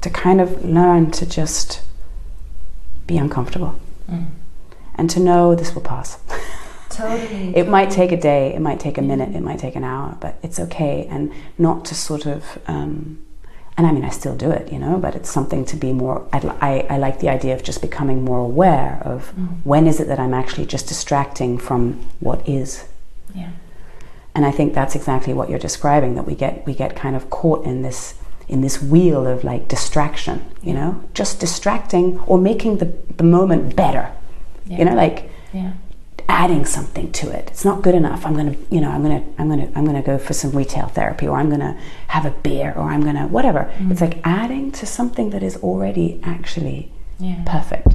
to kind of learn to just be uncomfortable and to know this will pass. Totally. It might take a day, it might take a minute, it might take an hour, but it's okay. And not to sort of, and I mean, I still do it, you know, but it's something to be more, I like the idea of just becoming more aware of when is it that I'm actually just distracting from what is. Yeah. And I think that's exactly what you're describing, that we get kind of caught in this wheel of like distraction, you know, just distracting or making the moment better, you know, like adding something to it. It's not good enough. I'm gonna go for some retail therapy, or I'm gonna have a beer, or I'm gonna whatever. It's like adding to something that is already actually perfect.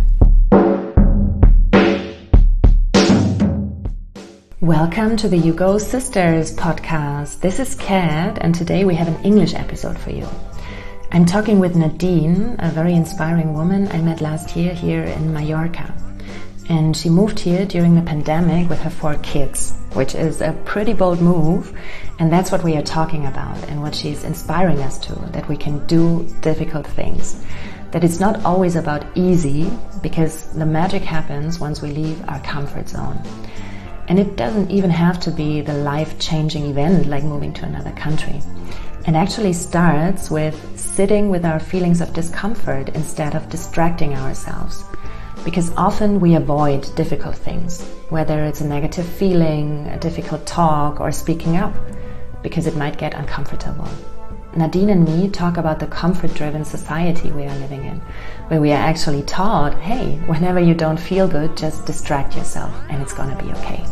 Welcome to the You Go Sisters podcast. This is Kat, and today we have an English episode for you. I'm talking with Nadine, a very inspiring woman I met last year here in Mallorca. And she moved here during the pandemic with her 4 kids, which is a pretty bold move. And that's what we are talking about and what she's inspiring us to, that we can do difficult things. That it's not always about easy, because the magic happens once we leave our comfort zone. And it doesn't even have to be the life-changing event like moving to another country. It actually starts with sitting with our feelings of discomfort instead of distracting ourselves. Because often we avoid difficult things, whether it's a negative feeling, a difficult talk, or speaking up, because it might get uncomfortable. Nadine and me talk about the comfort-driven society we are living in, where we are actually taught, hey, whenever you don't feel good, just distract yourself and it's gonna be okay.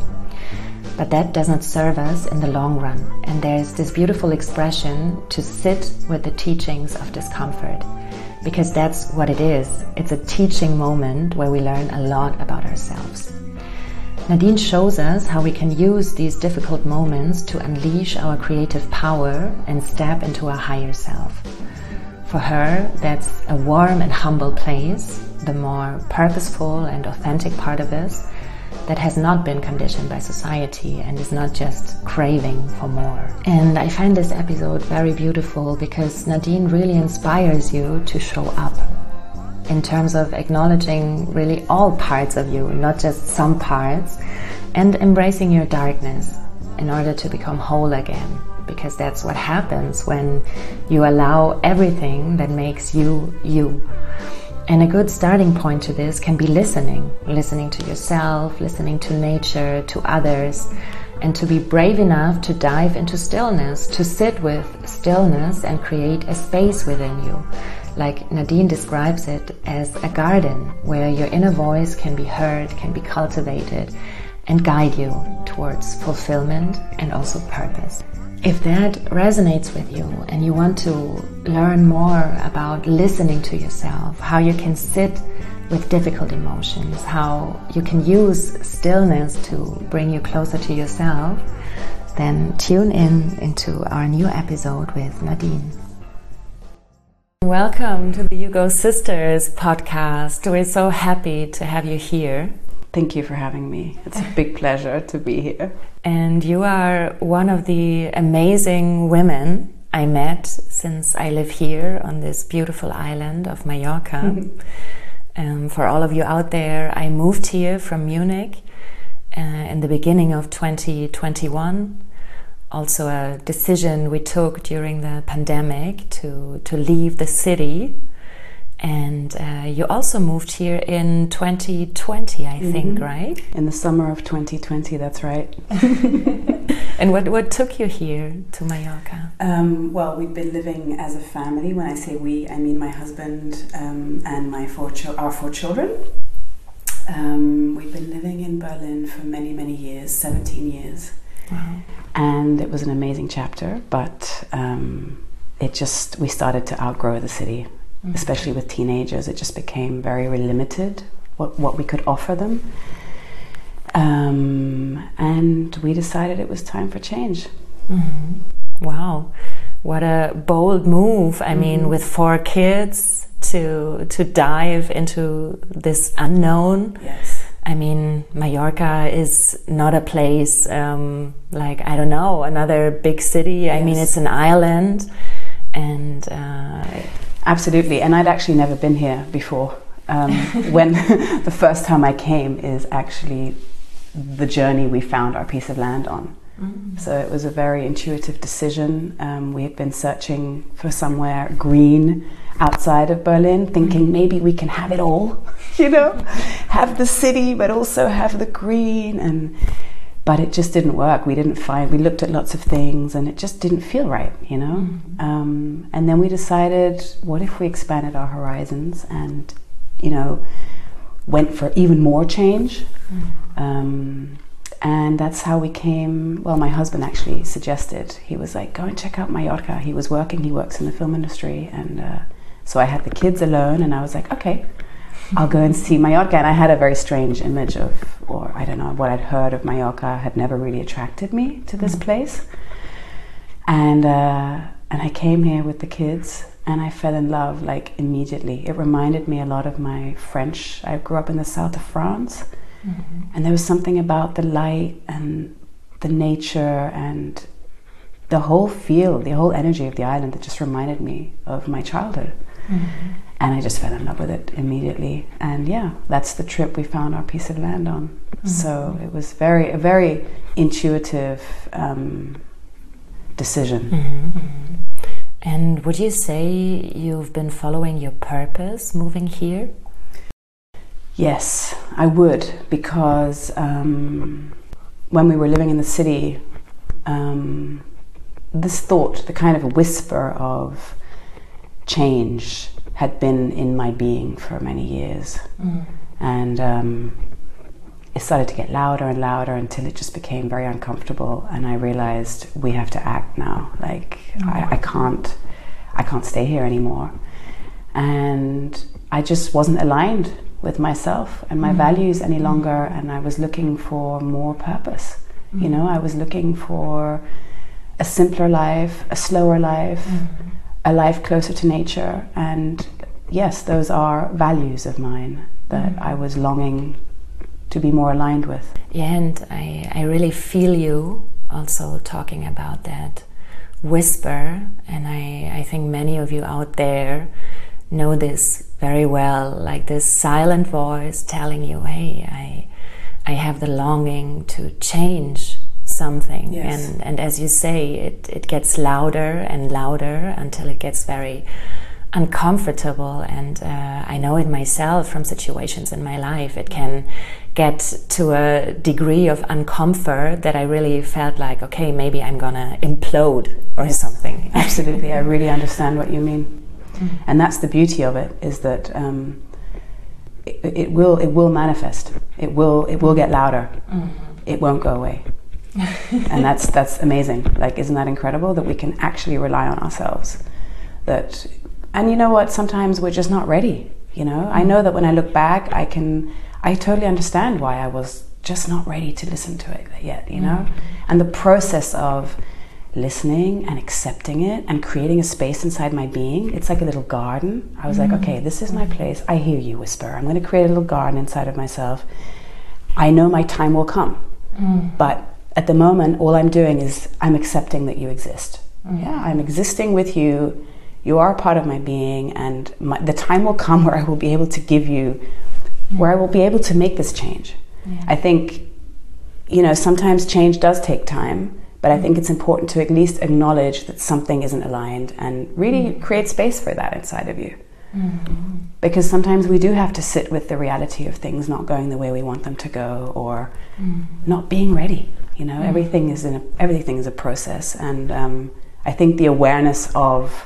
But that does not serve us in the long run. And there's this beautiful expression to sit with the teachings of discomfort. Because that's what it is. It's a teaching moment where we learn a lot about ourselves. Nadine shows us how we can use these difficult moments to unleash our creative power and step into our higher self. For her, that's a warm and humble place, the more purposeful and authentic part of us that has not been conditioned by society and is not just craving for more. And I find this episode very beautiful because Nadine really inspires you to show up in terms of acknowledging really all parts of you, not just some parts, and embracing your darkness in order to become whole again. Because that's what happens when you allow everything that makes you, you. And a good starting point to this can be listening to yourself, listening to nature, to others, and to be brave enough to dive into stillness, to sit with stillness and create a space within you. Like Nadine describes it as a garden where your inner voice can be heard, can be cultivated, and guide you towards fulfillment and also purpose. If that resonates with you and you want to learn more about listening to yourself, how you can sit with difficult emotions, how you can use stillness to bring you closer to yourself, then tune into our new episode with Nadine. Welcome to the You Go Sisters podcast. We're so happy to have you here. Thank you for having me. It's a big pleasure to be here. And you are one of the amazing women I met since I live here on this beautiful island of Mallorca. For all of you out there, I moved here from Munich in the beginning of 2021. Also a decision we took during the pandemic to leave the city. And you also moved here in 2020, I think, right? In the summer of 2020, that's right. And what took you here to Mallorca? Well, we've been living as a family. When I say we, I mean my husband and our 4 children. We've been living in Berlin for many, many years, 17 years. Wow. And it was an amazing chapter, but we started to outgrow the city. Especially with teenagers, it just became very limited what we could offer them, and we decided it was time for change. Wow, what a bold move! I mean, with 4 kids to dive into this unknown. Yes. I mean, Mallorca is not a place like, I don't know, another big city. Yes. I mean, it's an island, and Absolutely, and I'd actually never been here before. When the first time I came is actually the journey we found our piece of land on. So it was a very intuitive decision. We had been searching for somewhere green outside of Berlin, thinking maybe we can have it all, have the city but also have the green, but it just didn't work. We looked at lots of things and it just didn't feel right, and then we decided, what if we expanded our horizons and went for even more change? And that's how we came. Well, my husband actually suggested. He was like, go and check out Mallorca. He works in the film industry, and so I had the kids alone, and I was like, okay, I'll go and see Mallorca. And I had a very strange image or I don't know, what I'd heard of Mallorca had never really attracted me to this place. And I came here with the kids, and I fell in love like immediately. It reminded me a lot of my French. I grew up in the south of France. And there was something about the light and the nature and the whole feel, the whole energy of the island that just reminded me of my childhood. And I just fell in love with it immediately. And yeah, that's the trip we found our piece of land on. So it was a very intuitive decision. And would you say you've been following your purpose moving here? Yes, I would, because when we were living in the city, this thought, the kind of whisper of change, had been in my being for many years. And it started to get louder and louder until it just became very uncomfortable, and I realized we have to act now. Like, I can't stay here anymore. And I just wasn't aligned with myself and my values any longer, and I was looking for more purpose. I was looking for a simpler life, a slower life, a life closer to nature. And yes, those are values of mine that I was longing to be more aligned with. Yeah, and I really feel you also talking about that whisper, and I think many of you out there know this very well, like this silent voice telling you, hey, I have the longing to change something. Yes. And as you say, it gets louder and louder until it gets very uncomfortable. And I know it myself from situations in my life. It can get to a degree of uncomfort that I really felt like, okay, maybe I'm gonna implode or something. Absolutely, I really understand what you mean. And that's the beauty of it, is that it will manifest. It will get louder. It won't go away. And that's amazing. Like, isn't that incredible that we can actually rely on ourselves? And you know what? Sometimes we're just not ready. I know that when I look back, I totally understand why I was just not ready to listen to it yet. And the process of listening and accepting it and creating a space inside my being, it's like a little garden. I was like, okay, this is my place. I hear you whisper. I'm going to create a little garden inside of myself. I know my time will come, but at the moment, all I'm doing is I'm accepting that you exist. Yeah, I'm existing with you. You are a part of my being, and the time will come where I will be able to give you, where I will be able to make this change. I think, sometimes change does take time. But I think it's important to at least acknowledge that something isn't aligned and really create space for that inside of you. Because sometimes we do have to sit with the reality of things not going the way we want them to go, or not being ready. Everything is a process, and I think the awareness of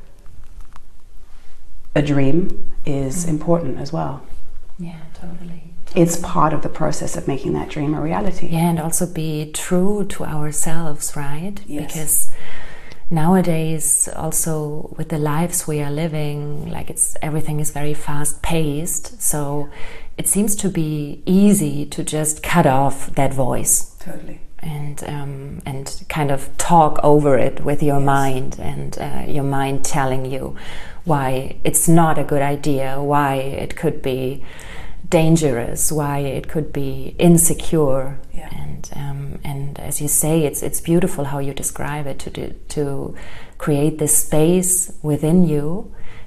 a dream is important as well. Yeah, totally. It's part of the process of making that dream a reality. Yeah, and also be true to ourselves, right? Yes. Because nowadays, also with the lives we are living, like everything is very fast paced. So it seems to be easy to just cut off that voice. Totally. And kind of talk over it with your mind, and your mind telling you why it's not a good idea, why it could be dangerous, why it could be insecure. And as you say, it's beautiful how you describe it, to create this space within you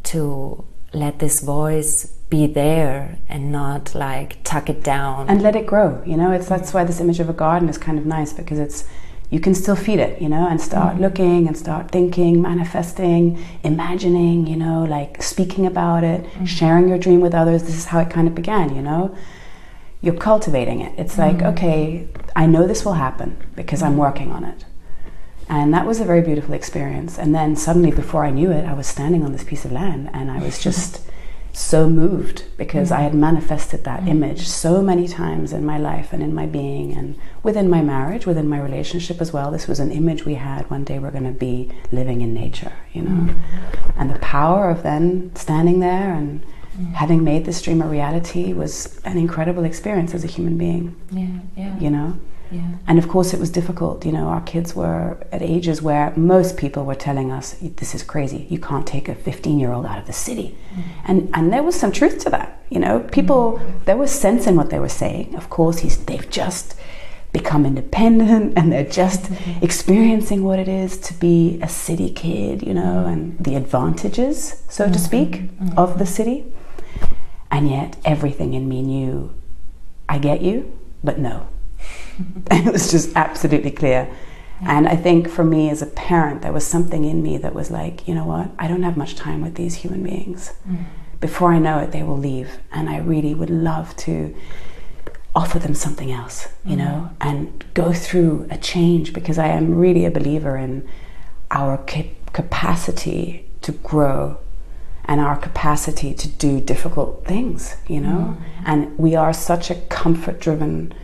to let this voice be there and not like tuck it down and let it grow. You know, that's why this image of a garden is kind of nice, because you can still feed it, you know, and start looking and start thinking, manifesting, imagining, you know, like speaking about it, sharing your dream with others. This is how it kind of began, you know. You're cultivating it. It's like, okay, I know this will happen because I'm working on it. And that was a very beautiful experience. And then suddenly, before I knew it, I was standing on this piece of land, and I was just so moved, because I had manifested that image so many times in my life and in my being, and within my marriage, within my relationship as well. This was an image we had. One day we're going to be living in nature, you know. And the power of then standing there and having made this dream a reality was an incredible experience as a human being. You know. And of course it was difficult, you know. Our kids were at ages where most people were telling us, this is crazy, you can't take a 15-year-old out of the city. And there was some truth to that, you know. People, there was sense in what they were saying. Of course, they've just become independent, and they're just experiencing what it is to be a city kid, you know, and the advantages, so to speak, of the city. And yet everything in me knew, I get you, but no. It was just absolutely clear. And I think for me as a parent, there was something in me that was like, you know what, I don't have much time with these human beings. Before I know it, they will leave, and I really would love to offer them something else, you know, and go through a change, because I am really a believer in our capacity to grow and our capacity to do difficult things, you know. And we are such a comfort-driven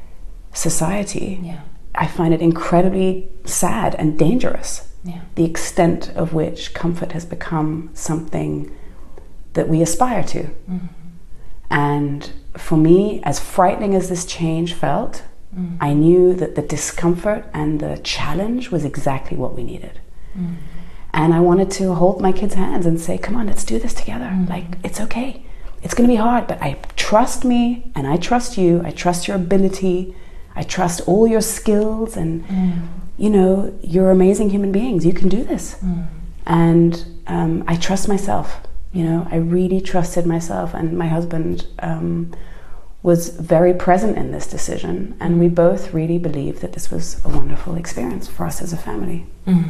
society. I find it incredibly sad and dangerous, the extent of which comfort has become something that we aspire to. And for me, as frightening as this change felt, I knew that the discomfort and the challenge was exactly what we needed. And I wanted to hold my kids' hands and say, come on, let's do this together. Like, it's okay. It's going to be hard, but I trust me, and I trust you. I trust your ability. I trust all your skills, and you know, you're amazing human beings. You can do this. And I trust myself. You know, I really trusted myself, and my husband was very present in this decision, and we both really believed that this was a wonderful experience for us as a family.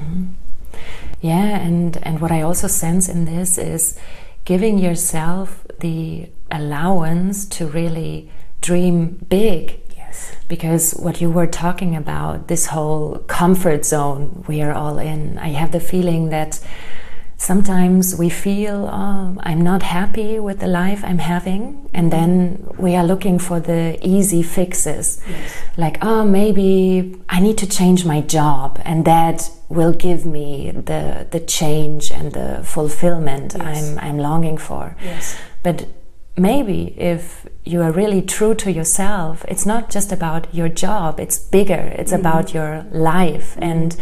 Yeah, and what I also sense in this is giving yourself the allowance to really dream big. Because what you were talking about, this whole comfort zone we are all in, I have the feeling that sometimes we feel, oh, I'm not happy with the life I'm having, and then we are looking for the easy fixes. Like, oh, maybe I need to change my job, and that will give me the change and the fulfillment I'm longing for. But maybe if you are really true to yourself, it's not just about your job, it's bigger, it's about your life, and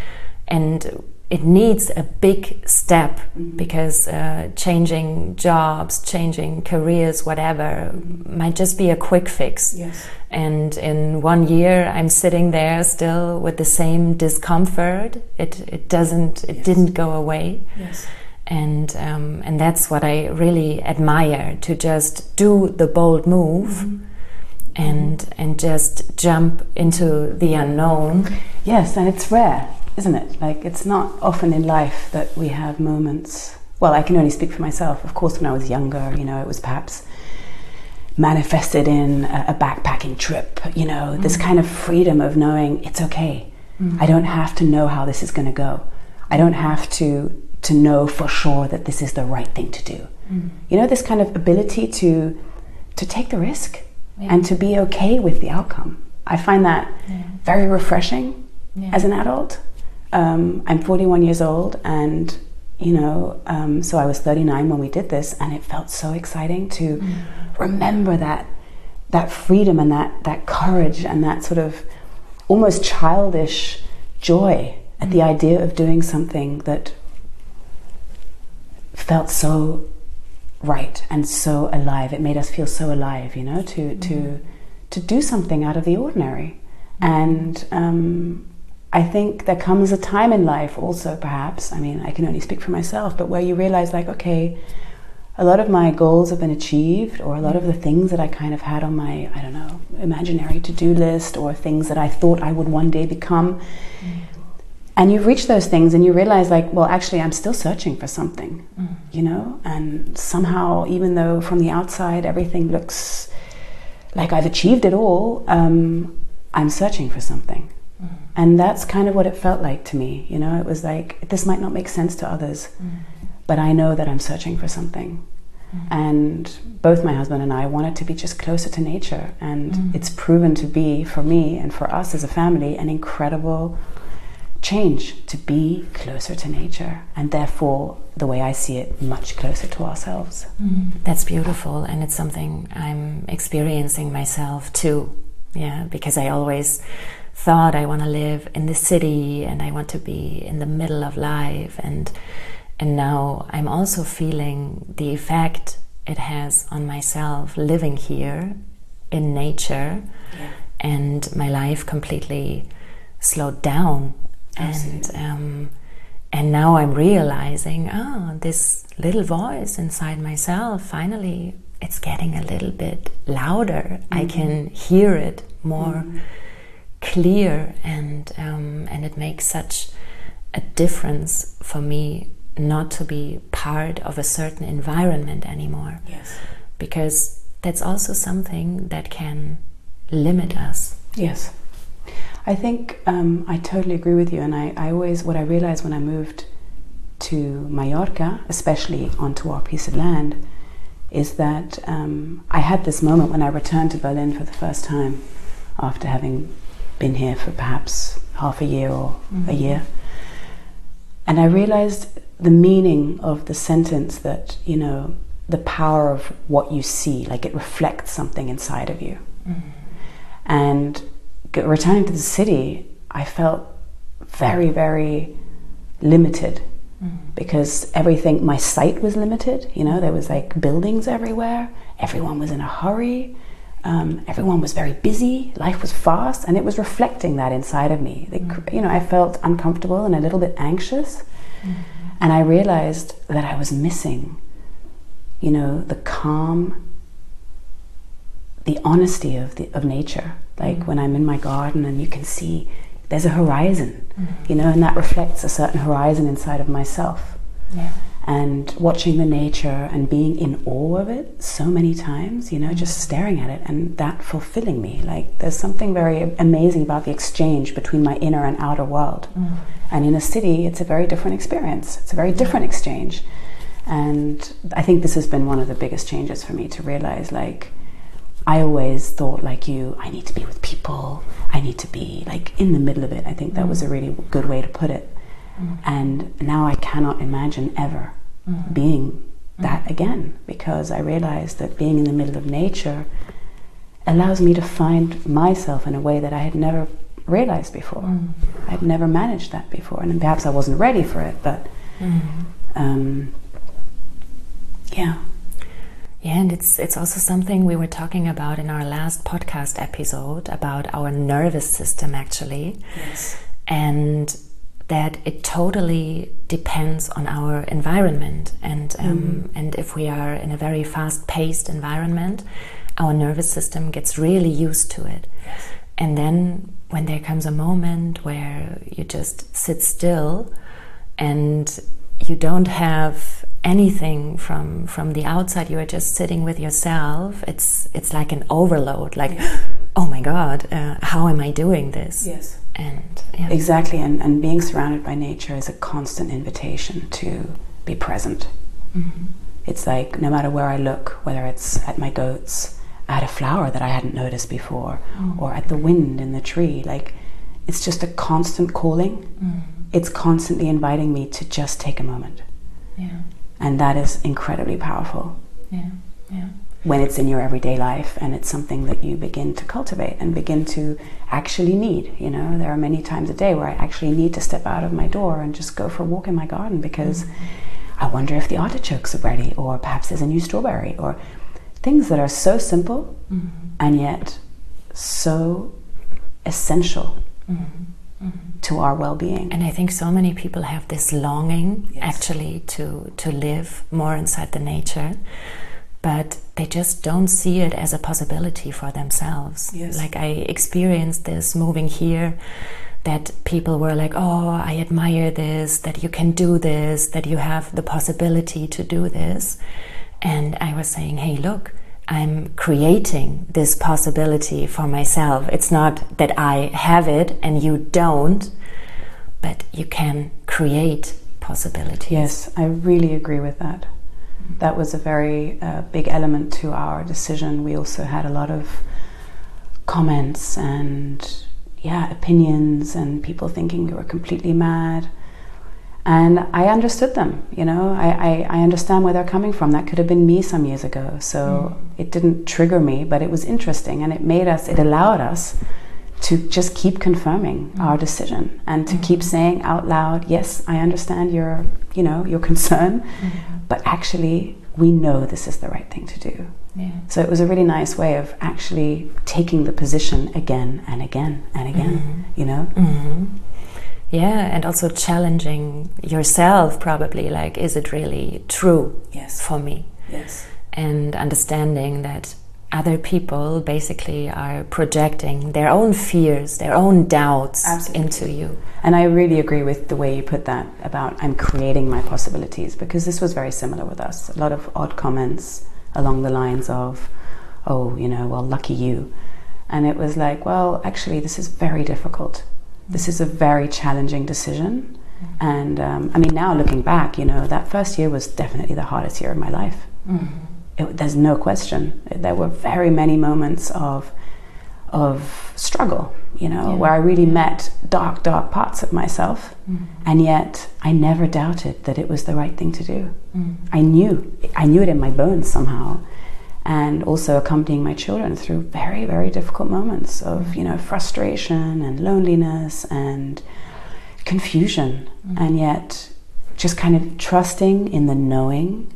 it needs a big step, because changing jobs, changing careers, whatever, might just be a quick fix. And in 1 year I'm sitting there still with the same discomfort. It didn't go away. And that's what I really admire, to just do the bold move and just jump into the unknown. Yes, and it's rare, isn't it? Like, it's not often in life that we have moments. Well, I can only speak for myself. Of course, when I was younger, you know, it was perhaps manifested in a backpacking trip, you know, this kind of freedom of knowing it's okay. I don't have to know how this is going to go. I don't have to know for sure that this is the right thing to do. You know, this kind of ability to take the risk and to be okay with the outcome. I find that very refreshing as an adult. I'm 41 years old, and you know, so I was 39 when we did this, and it felt so exciting to remember that freedom and that courage and that sort of almost childish joy at the idea of doing something that felt so right and so alive. It made us feel so alive, you know, to do something out of the ordinary. And I think there comes a time in life also, perhaps, I mean, I can only speak for myself, but where you realize like, okay, a lot of my goals have been achieved, or a lot of the things that I kind of had on my, I don't know, imaginary to-do list, or things that I thought I would one day become. And you've reached those things and you realize like, well, actually I'm still searching for something, you know? And somehow, even though from the outside everything looks like I've achieved it all, I'm searching for something. And that's kind of what it felt like to me, you know? It was like, this might not make sense to others, but I know that I'm searching for something. And both my husband and I wanted to be just closer to nature. And it's proven to be, for me and for us as a family, an incredible change to be closer to nature. And therefore, the way I see it, much closer to ourselves. That's beautiful. And it's something I'm experiencing myself too. Yeah, because I always thought I want to live in the city and I want to be in the middle of life. And now I'm also feeling the effect it has on myself living here in nature, and my life completely slowed down. And now I'm realizing, this little voice inside myself, finally it's getting a little bit louder. I can hear it more clear, and it makes such a difference for me not to be part of a certain environment anymore. Yes. Because that's also something that can limit us. Yes. I think I totally agree with you. And I always, what I realized when I moved to Mallorca, especially onto our piece of land, is that I had this moment when I returned to Berlin for the first time after having been here for perhaps half a year or a year. And I realized the meaning of the sentence that, you know, the power of what you see, like it reflects something inside of you. And returning to the city, I felt very, very limited, because everything, my sight was limited, you know, there was like buildings everywhere, everyone was in a hurry, everyone was very busy, life was fast, and it was reflecting that inside of me. You know, I felt uncomfortable and a little bit anxious. And I realized that I was missing, you know, the calm, the honesty of nature. Like when I'm in my garden and you can see there's a horizon, you know, and that reflects a certain horizon inside of myself. And watching the nature and being in awe of it so many times, you know, just staring at it, and that fulfilling me. Like there's something very amazing about the exchange between my inner and outer world. And in a city, it's a very different experience. It's a very different exchange. And I think this has been one of the biggest changes for me, to realize, like, I always thought like you, I need to be with people. I need to be like in the middle of it. I think that was a really good way to put it. And now I cannot imagine ever being that again, because I realized that being in the middle of nature allows me to find myself in a way that I had never realized before. I had never managed that before, and perhaps I wasn't ready for it, but yeah. Yeah, and it's also something we were talking about in our last podcast episode about our nervous system, actually. Yes. And that it totally depends on our environment, and if we are in a very fast-paced environment, our nervous system gets really used to it. Yes. And then when there comes a moment where you just sit still and you don't have anything from the outside, you are just sitting with yourself, it's like an overload, like, oh my God, how am I doing this? Yes. And yeah. Exactly, and being surrounded by nature is a constant invitation to be present. It's like no matter where I look, whether it's at my goats, at a flower that I hadn't noticed before, or at the wind in the tree, like it's just a constant calling. It's constantly inviting me to just take a moment. Yeah. And that is incredibly powerful. Yeah. Yeah. When it's in your everyday life and it's something that you begin to cultivate and begin to actually need. You know, there are many times a day where I actually need to step out of my door and just go for a walk in my garden, because I wonder if the artichokes are ready, or perhaps there's a new strawberry, or things that are so simple and yet so essential to our well-being. And I think so many people have this longing, Yes. actually, to live more inside the nature, but they just don't see it as a possibility for themselves. Yes. Like, I experienced this moving here, that people were like, oh, I admire this, that you can do this, that you have the possibility to do this. And I was saying, hey, look, I'm creating this possibility for myself. It's not that I have it and you don't, but you can create possibilities. Yes, I really agree with that. That was a very big element to our decision. We also had a lot of comments and opinions, and people thinking we were completely mad. And I understood them, you know. I understand where they're coming from. That could have been me some years ago. So it didn't trigger me, but it was interesting, and it allowed us to just keep confirming our decision and to keep saying out loud, yes, I understand your concern, but actually we know this is the right thing to do. Yeah. So it was a really nice way of actually taking the position again and again and again, you know? Yeah, and also challenging yourself, probably, like, is it really true Yes. for me? Yes. And understanding that other people basically are projecting their own fears, their own doubts Absolutely. into you. And I really agree with the way you put that about I'm creating my possibilities, because this was very similar with us. A lot of odd comments along the lines of, oh, you know, well, lucky you. And it was like, well, actually, this is very difficult. This is a very challenging decision. And I mean, now looking back, you know, that first year was definitely the hardest year of my life. There's no question. There were very many moments of struggle, you know, where I really met dark parts of myself. And yet I never doubted that it was the right thing to do. I knew it in my bones somehow. And also accompanying my children through very, very difficult moments of, you know, frustration and loneliness and confusion. And yet just kind of trusting in the knowing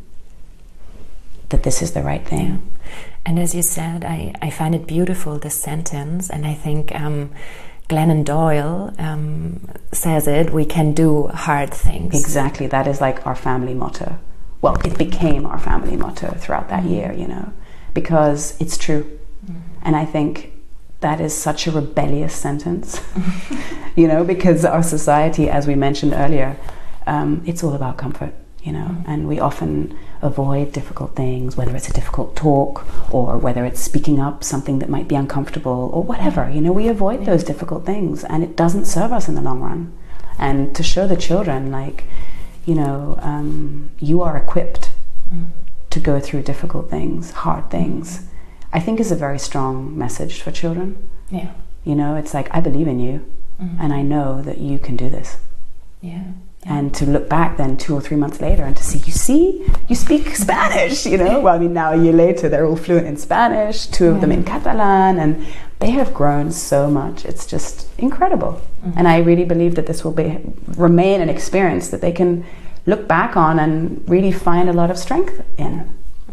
that this is the right thing. Yeah. And as you said, I find it beautiful, this sentence, and I think Glennon Doyle says it, we can do hard things. Exactly, that is like our family motto. Well, it became our family motto throughout that year, you know, because it's true. And I think that is such a rebellious sentence, you know, because our society, as we mentioned earlier, it's all about comfort, you know, and we often avoid difficult things, whether it's a difficult talk or whether it's speaking up something that might be uncomfortable or whatever, you know, we avoid those difficult things, and it doesn't serve us in the long run. And to show the children, like, you know, you are equipped to go through difficult things, hard things, I think is a very strong message for children. Yeah. You know, it's like, I believe in you, and I know that you can do this. Yeah. And to look back then 2 or 3 months later and to see, you speak Spanish, you know. Well, I mean, now a year later, they're all fluent in Spanish, 2 of them in Catalan, and they have grown so much. It's just incredible. And I really believe that this will remain an experience that they can look back on and really find a lot of strength in.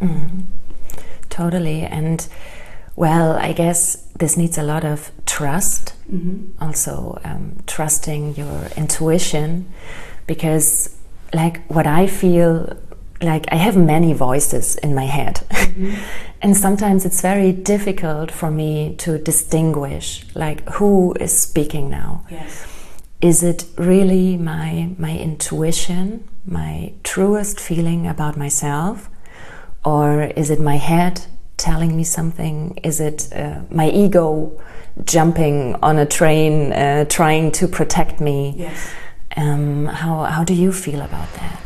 Totally. And, well, I guess this needs a lot of trust. Also, trusting your intuition. Because, like, what I feel, like, I have many voices in my head. And sometimes it's very difficult for me to distinguish, like, who is speaking now. Yes. Is it really my intuition, my truest feeling about myself? Or is it my head telling me something? Is it my ego jumping on a train, trying to protect me? Yes. How do you feel about that?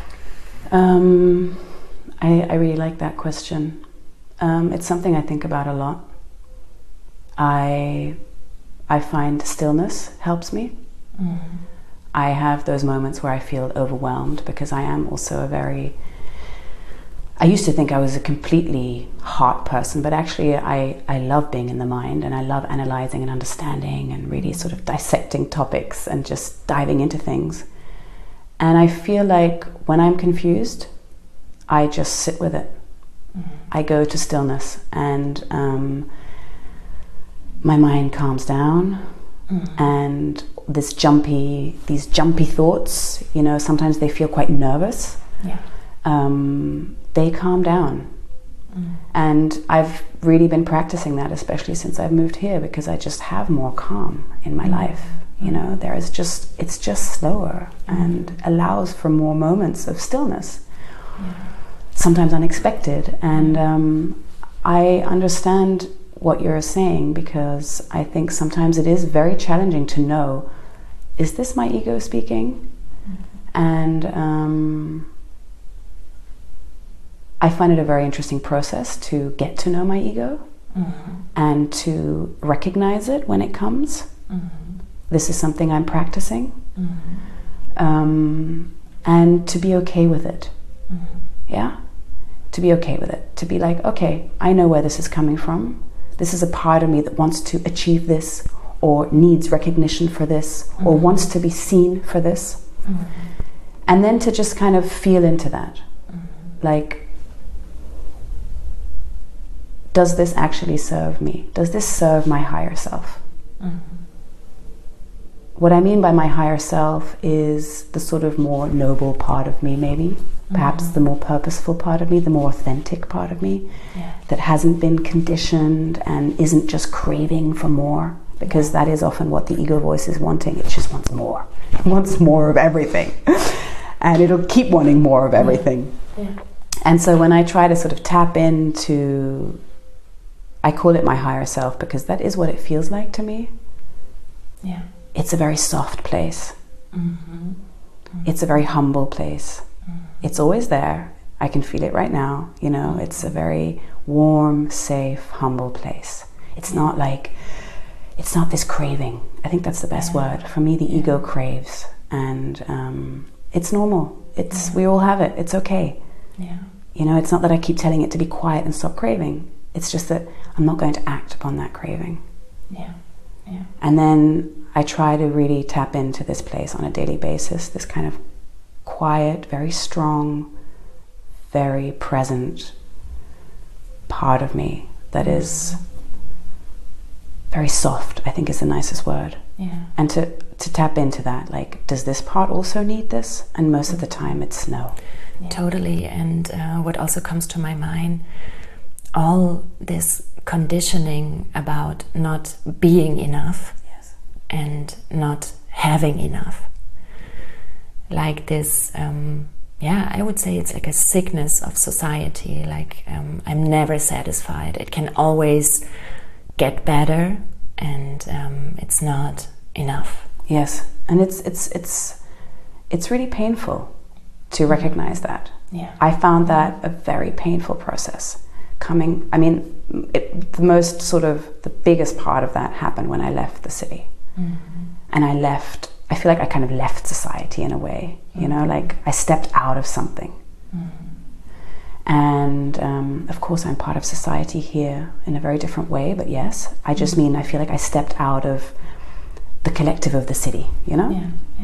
I really like that question. It's something I think about a lot. I find stillness helps me. I have those moments where I feel overwhelmed, because I am also I used to think I was a completely heart person, but actually I love being in the mind, and I love analyzing and understanding and really sort of dissecting topics and just diving into things. And I feel like when I'm confused, I just sit with it. I go to stillness, and my mind calms down, and these jumpy thoughts, you know, sometimes they feel quite nervous. Yeah. They calm down. And I've really been practicing that, especially since I've moved here, because I just have more calm in my life. You know, it's just slower and allows for more moments of stillness. Yeah. Sometimes unexpected. And I understand what you're saying, because I think sometimes it is very challenging to know, is this my ego speaking? And I find it a very interesting process to get to know my ego and to recognize it when it comes. This is something I'm practicing. And to be okay with it. Yeah? To be okay with it. To be like, okay, I know where this is coming from. This is a part of me that wants to achieve this, or needs recognition for this, or wants to be seen for this. And then to just kind of feel into that. Like, does this actually serve me? Does this serve my higher self? What I mean by my higher self is the sort of more noble part of me, maybe. Perhaps the more purposeful part of me, the more authentic part of me, that hasn't been conditioned and isn't just craving for more, because that is often what the ego voice is wanting. It just wants more. It wants more of everything. And it'll keep wanting more of everything. And so when I try to sort of tap into, I call it my higher self, because that is what it feels like to me. Yeah. It's a very soft place. It's a very humble place. It's always there. I can feel it right now. You know, it's a very warm, safe, humble place. It's not like, it's not this craving. I think that's the best word. For me, the ego craves. And it's normal. We all have it. It's okay. You know, it's not that I keep telling it to be quiet and stop craving. It's just that I'm not going to act upon that craving. And then I try to really tap into this place on a daily basis, this kind of quiet, very strong, very present part of me that is very soft, I think is the nicest word. And to tap into that, like, does this part also need this? And most of the time it's no. Totally. And what also comes to my mind, all this conditioning about not being enough and not having enough. Like this, I would say it's like a sickness of society. Like, I'm never satisfied. It can always get better, and it's not enough. Yes, and it's really painful to recognize that. I found that a very painful process. The most sort of, the biggest part of that happened when I left the city. And I feel like I kind of left society in a way, you know, like I stepped out of something. And of course I'm part of society here in a very different way, but yes, I just mean I feel like I stepped out of the collective of the city, you know?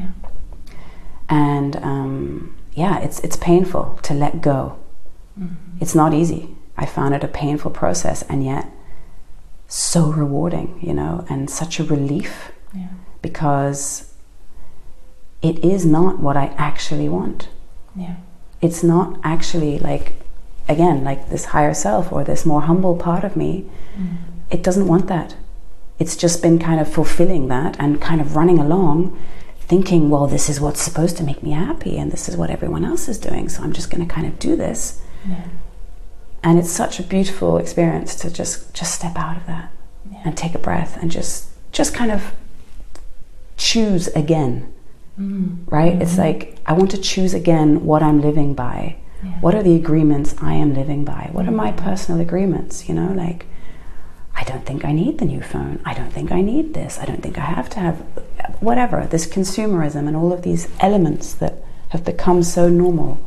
And it's painful to let go. It's not easy. I found it a painful process, and yet so rewarding, you know, and such a relief, because it is not what I actually want. It's not actually like, again, like this higher self or this more humble part of me. It doesn't want that. It's just been kind of fulfilling that and kind of running along thinking, well, this is what's supposed to make me happy and this is what everyone else is doing, so I'm just going to kind of do this. And it's such a beautiful experience to just step out of that and take a breath and just kind of choose again. Right? It's like, I want to choose again what I'm living by. What are the agreements I am living by? What are my personal agreements? You know, like, I don't think I need the new phone. I don't think I need this. I don't think I have to have whatever, this consumerism and all of these elements that have become so normal.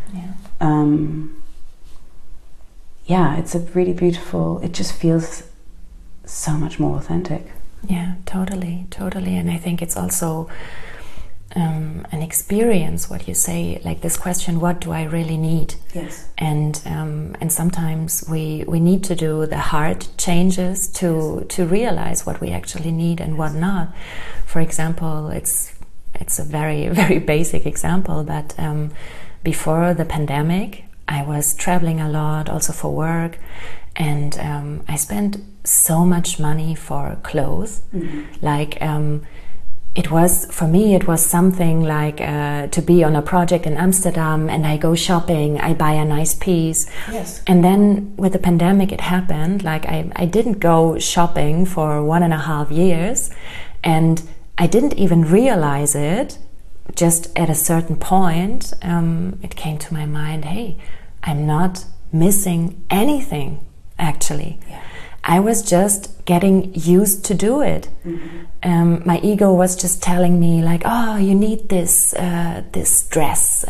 It's a really beautiful, it just feels so much more authentic. Yeah, totally. And I think it's also and experience what you say, like this question, what do I really need? Yes. And sometimes we need to do the hard changes to realize what we actually need and what not. For example, it's a very, very basic example, but before the pandemic, I was traveling a lot also for work, and I spent so much money for clothes. Like it was, for me, it was something like to be on a project in Amsterdam and I go shopping, I buy a nice piece. Yes. And then with the pandemic it happened, like I didn't go shopping for 1.5 years, and I didn't even realize it. Just at a certain point, it came to my mind, hey, I'm not missing anything, actually. Yeah. I was just getting used to do it. My ego was just telling me, like, oh, you need this dress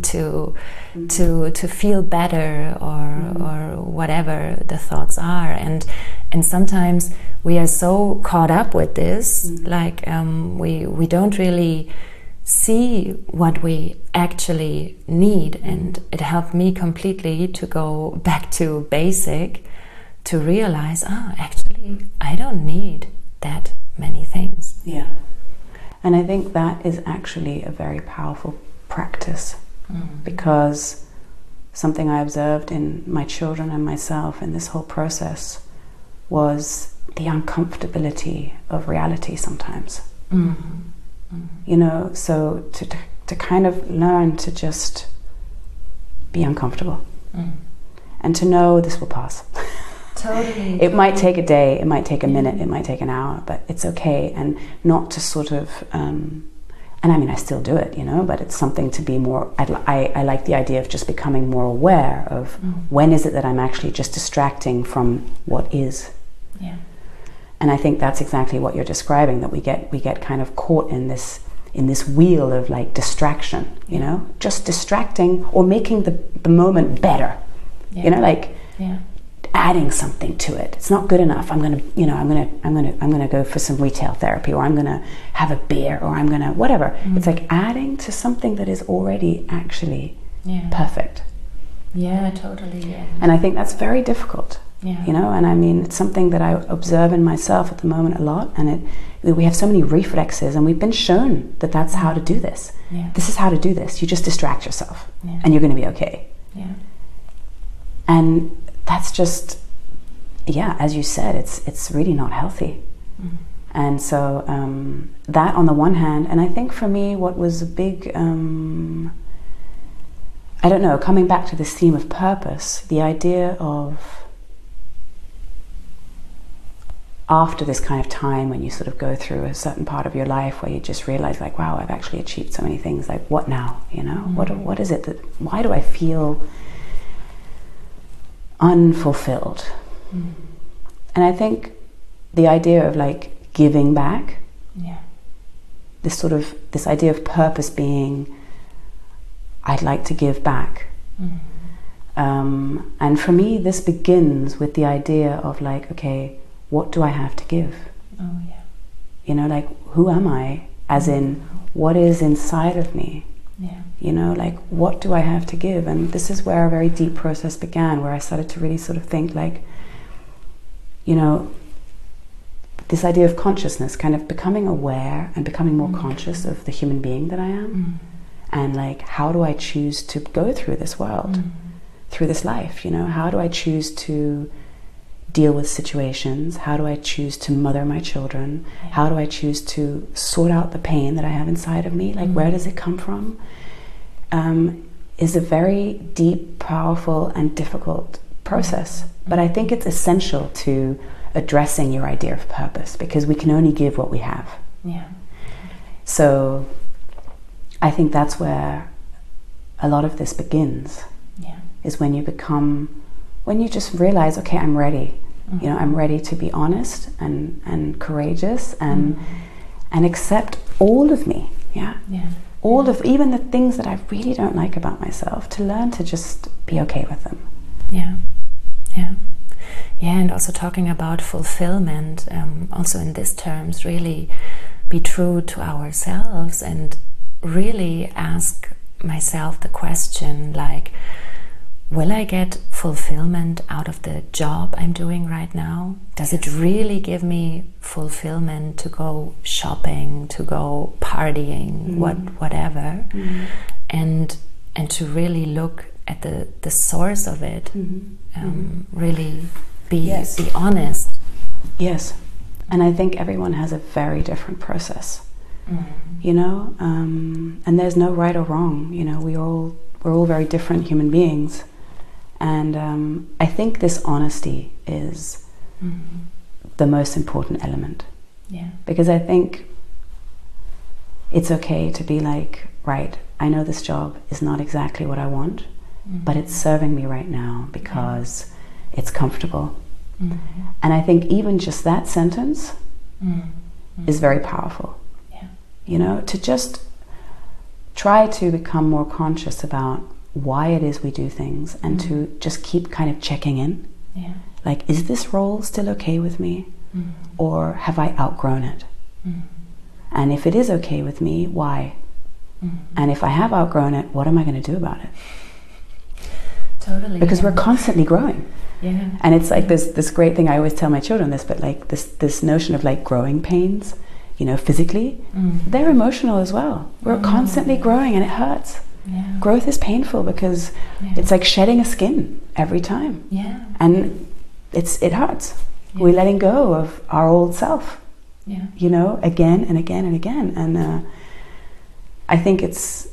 to feel better, or whatever the thoughts are. And sometimes we are so caught up with this, like we don't really see what we actually need. And it helped me completely to go back to basic, to realize, actually, I don't need that many things. Yeah. And I think that is actually a very powerful practice, because something I observed in my children and myself in this whole process was the uncomfortability of reality sometimes. You know, so to kind of learn to just be uncomfortable and to know this will pass. Totally. It might take a day, it might take a minute, it might take an hour, but it's okay. And not to sort of, and I mean, I still do it, you know, but it's something to be more, I like the idea of just becoming more aware of when is it that I'm actually just distracting from what is. Yeah. And I think that's exactly what you're describing, that we get kind of caught in this wheel of like distraction, you know, just distracting or making the moment better, you know, like adding something to it. It's not good enough. I'm gonna go for some retail therapy, or I'm gonna have a beer, or I'm gonna whatever. It's like adding to something that is already actually perfect. Yeah, totally. Yeah. And I think that's very difficult. Yeah. You know, and I mean, it's something that I observe in myself at the moment a lot, and we have so many reflexes, and we've been shown that that's how to do this. Yeah. This is how to do this. You just distract yourself, and you're going to be okay. Yeah. And that's just, as you said, it's really not healthy. And so that on the one hand, and I think for me, what was a big, I don't know, coming back to this theme of purpose, the idea of, after this kind of time when you sort of go through a certain part of your life where you just realize, like, wow, I've actually achieved so many things, like, what now, you know? What is it that, why do I feel unfulfilled? And I think the idea of like giving back, this idea of purpose being, I'd like to give back. And for me, this begins with the idea of like, okay, what do I have to give? You know, like, who am I? As in, what is inside of me? You know, like, what do I have to give? And this is where a very deep process began, where I started to really sort of think like, you know, this idea of consciousness, kind of becoming aware and becoming more conscious of the human being that I am. And like, how do I choose to go through this world, through this life? You know, how do I choose to deal with situations? How do I choose to mother my children? How do I choose to sort out the pain that I have inside of me? Like, where does it come from? Is a very deep, powerful, and difficult process. But I think it's essential to addressing your idea of purpose, because we can only give what we have. So I think that's where a lot of this begins, is when you just realize, okay, I'm ready. You know, I'm ready to be honest and courageous and accept all of me. All of, even the things that I really don't like about myself, to learn to just be okay with them. And also talking about fulfillment, also in these terms, really be true to ourselves and really ask myself the question, like, will I get fulfillment out of the job I'm doing right now? Does it really give me fulfillment to go shopping, to go partying, whatever? And to really look at the source of it, really be honest. Yes, and I think everyone has a very different process, you know, and there's no right or wrong. You know, we're all very different human beings, and I think this honesty is the most important element. Yeah, because I think it's okay to be like, right, I know this job is not exactly what I want, but it's serving me right now because it's comfortable. And I think even just that sentence is very powerful. Yeah. You know, to just try to become more conscious about why it is we do things, and to just keep kind of checking in. Yeah. Like, is this role still okay with me? Or have I outgrown it? And if it is okay with me, why? And if I have outgrown it, what am I going to do about it? Totally. Because we're constantly growing. Yeah. And it's like this great thing, I always tell my children this, but like this notion of like growing pains, you know, physically, they're emotional as well. We're constantly growing and it hurts. Yeah. Growth is painful because it's like shedding a skin every time. Yeah. And it hurts. Yeah. We're letting go of our old self, you know, again and again and again. And I think it's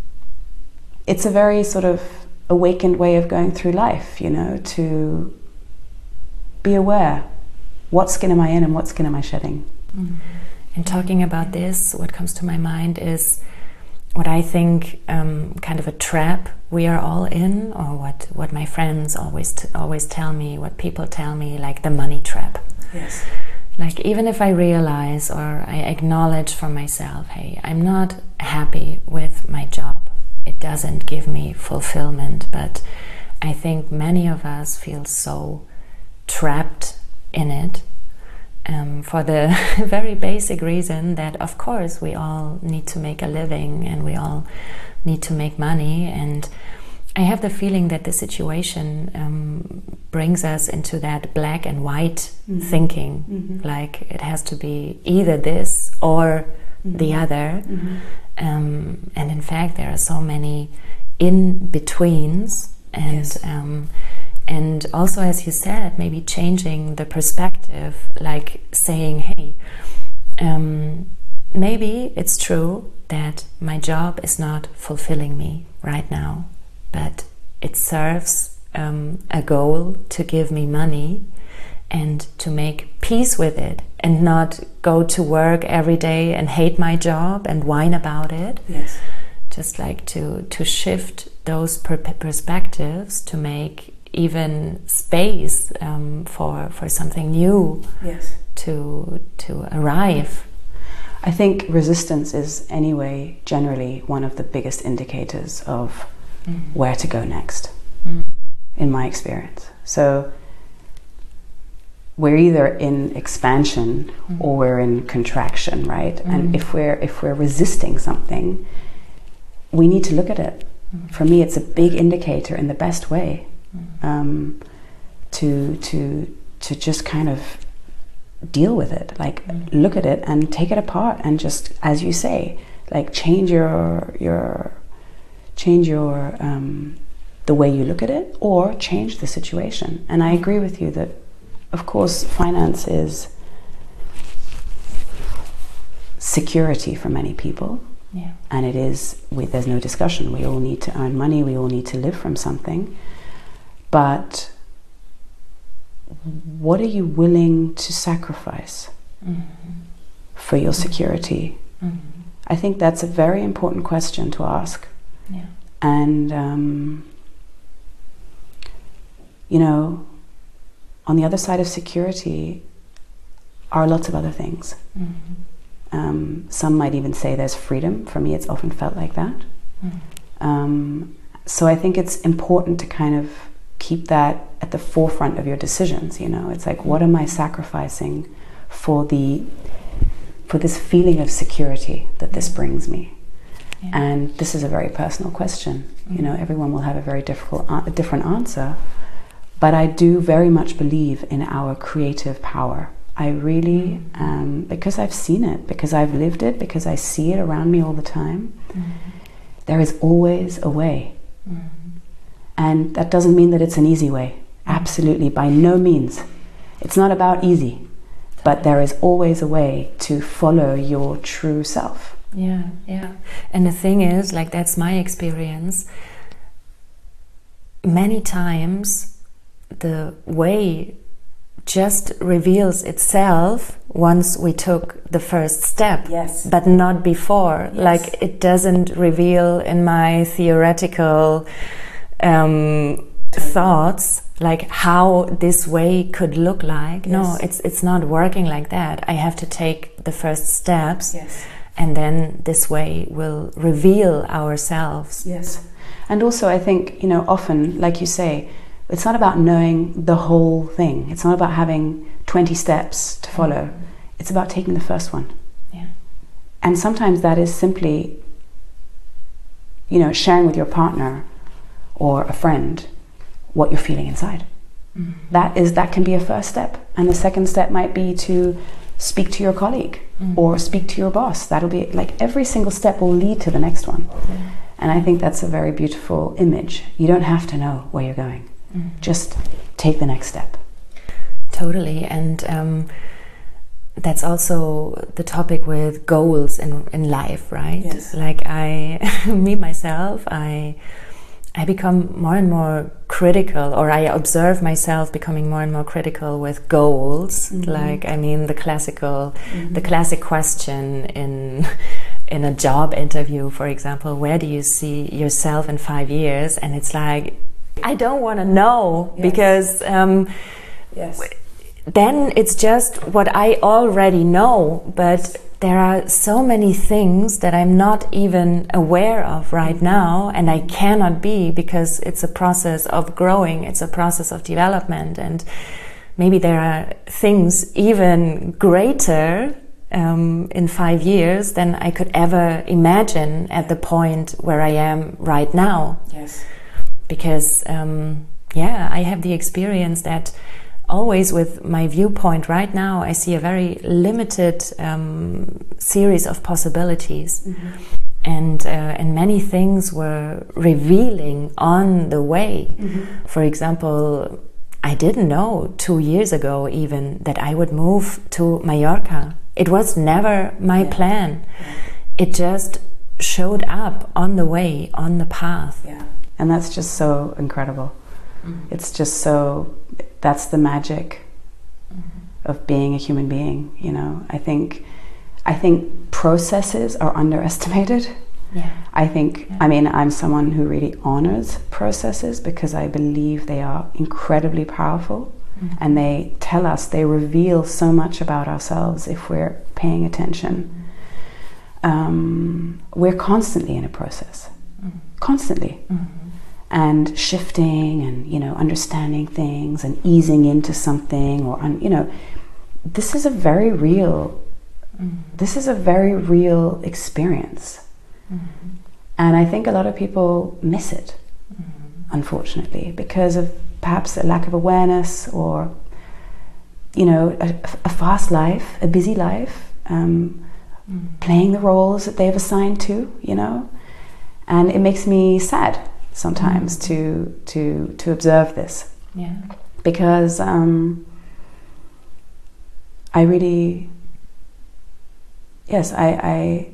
a very sort of awakened way of going through life, you know, to be aware, what skin am I in and what skin am I shedding? And talking about this, what comes to my mind is what I think kind of a trap we are all in, or what my friends always tell me, what people tell me, like the money trap. Yes. Like, even if I realize or I acknowledge for myself, hey, I'm not happy with my job, it doesn't give me fulfillment, but I think many of us feel so trapped in it, for the very basic reason that, of course, we all need to make a living and we all need to make money. And I have the feeling that the situation brings us into that black and white thinking, like it has to be either this or the other. And in fact, there are so many in-betweens, and also, as you said, maybe changing the perspective, like saying, hey, maybe it's true that my job is not fulfilling me right now, but it serves a goal to give me money and to make peace with it, and not go to work every day and hate my job and whine about it. Yes. Just like to shift those perspectives, to make even space for something new to arrive. I think resistance is anyway generally one of the biggest indicators of where to go next, in my experience. So we're either in expansion or we're in contraction, right? And if we're resisting something, we need to look at it. For me, it's a big indicator in the best way, to just kind of deal with it, like look at it and take it apart, and just, as you say, like change your the way you look at it, or change the situation. And I agree with you that, of course, finance is security for many people. Yeah. And it is, there's no discussion. We all need to earn money. We all need to live from something. But what are you willing to sacrifice for your security? I think that's a very important question to ask. Yeah. And, you know, on the other side of security are lots of other things. Some might even say there's freedom. For me, it's often felt like that. So I think it's important to kind of keep that at the forefront of your decisions. You know, it's like, what am I sacrificing for this feeling of security that this brings me? Yeah. And this is a very personal question. You know, everyone will have a very different answer. But I do very much believe in our creative power. I really, because I've seen it, because I've lived it, because I see it around me all the time, there is always a way. And that doesn't mean that it's an easy way. Absolutely, by no means. It's not about easy, but there is always a way to follow your true self. Yeah, yeah. And the thing is, like, that's my experience. Many times the way just reveals itself once we took the first step. Yes. But not before. Yes. Like, it doesn't reveal in my theoretical thoughts, like how this way could look like. Yes. No, it's not working like that. I have to take the first steps. Yes. And then this way will reveal ourselves. Yes. And also I think, you know, often, like you say, it's not about knowing the whole thing. It's not about having 20 steps to follow. It's about taking the first one. Yeah. And sometimes that is simply, you know, sharing with your partner or a friend what you're feeling inside. That can be a first step. And the second step might be to speak to your colleague or speak to your boss. That'll be like every single step will lead to the next one. And I think that's a very beautiful image. You don't have to know where you're going. Just take the next step. Totally. And that's also the topic with goals in life, right? Yes. Like me myself, I become more and more critical, or I observe myself becoming more and more critical with goals. Like, I mean, the classic question in a job interview, for example, where do you see yourself in 5 years? And it's like, I don't want to know. Yes. Because Yes. then it's just what I already know, but there are so many things that I'm not even aware of right now, and I cannot be, because it's a process of growing, it's a process of development, and maybe there are things even greater in 5 years than I could ever imagine at the point where I am right now. Yes. Because I have the experience that always with my viewpoint right now, I see a very limited series of possibilities. And many things were revealing on the way. For example, I didn't know 2 years ago even that I would move to Mallorca. It was never my plan. It just showed up on the way, on the path. Yeah. And that's just so incredible. It's just so, that's the magic of being a human being, you know. I think processes are underestimated. Yeah. I mean, I'm someone who really honors processes because I believe they are incredibly powerful, and they tell us, they reveal so much about ourselves if we're paying attention. We're constantly in a process, constantly. And shifting and, you know, understanding things and easing into something, or, you know, this is a very real experience. And I think a lot of people miss it, unfortunately, because of perhaps a lack of awareness, or, you know, a fast life, a busy life, playing the roles that they've assigned to, you know. And it makes me sad sometimes to observe this, because I really, yes, I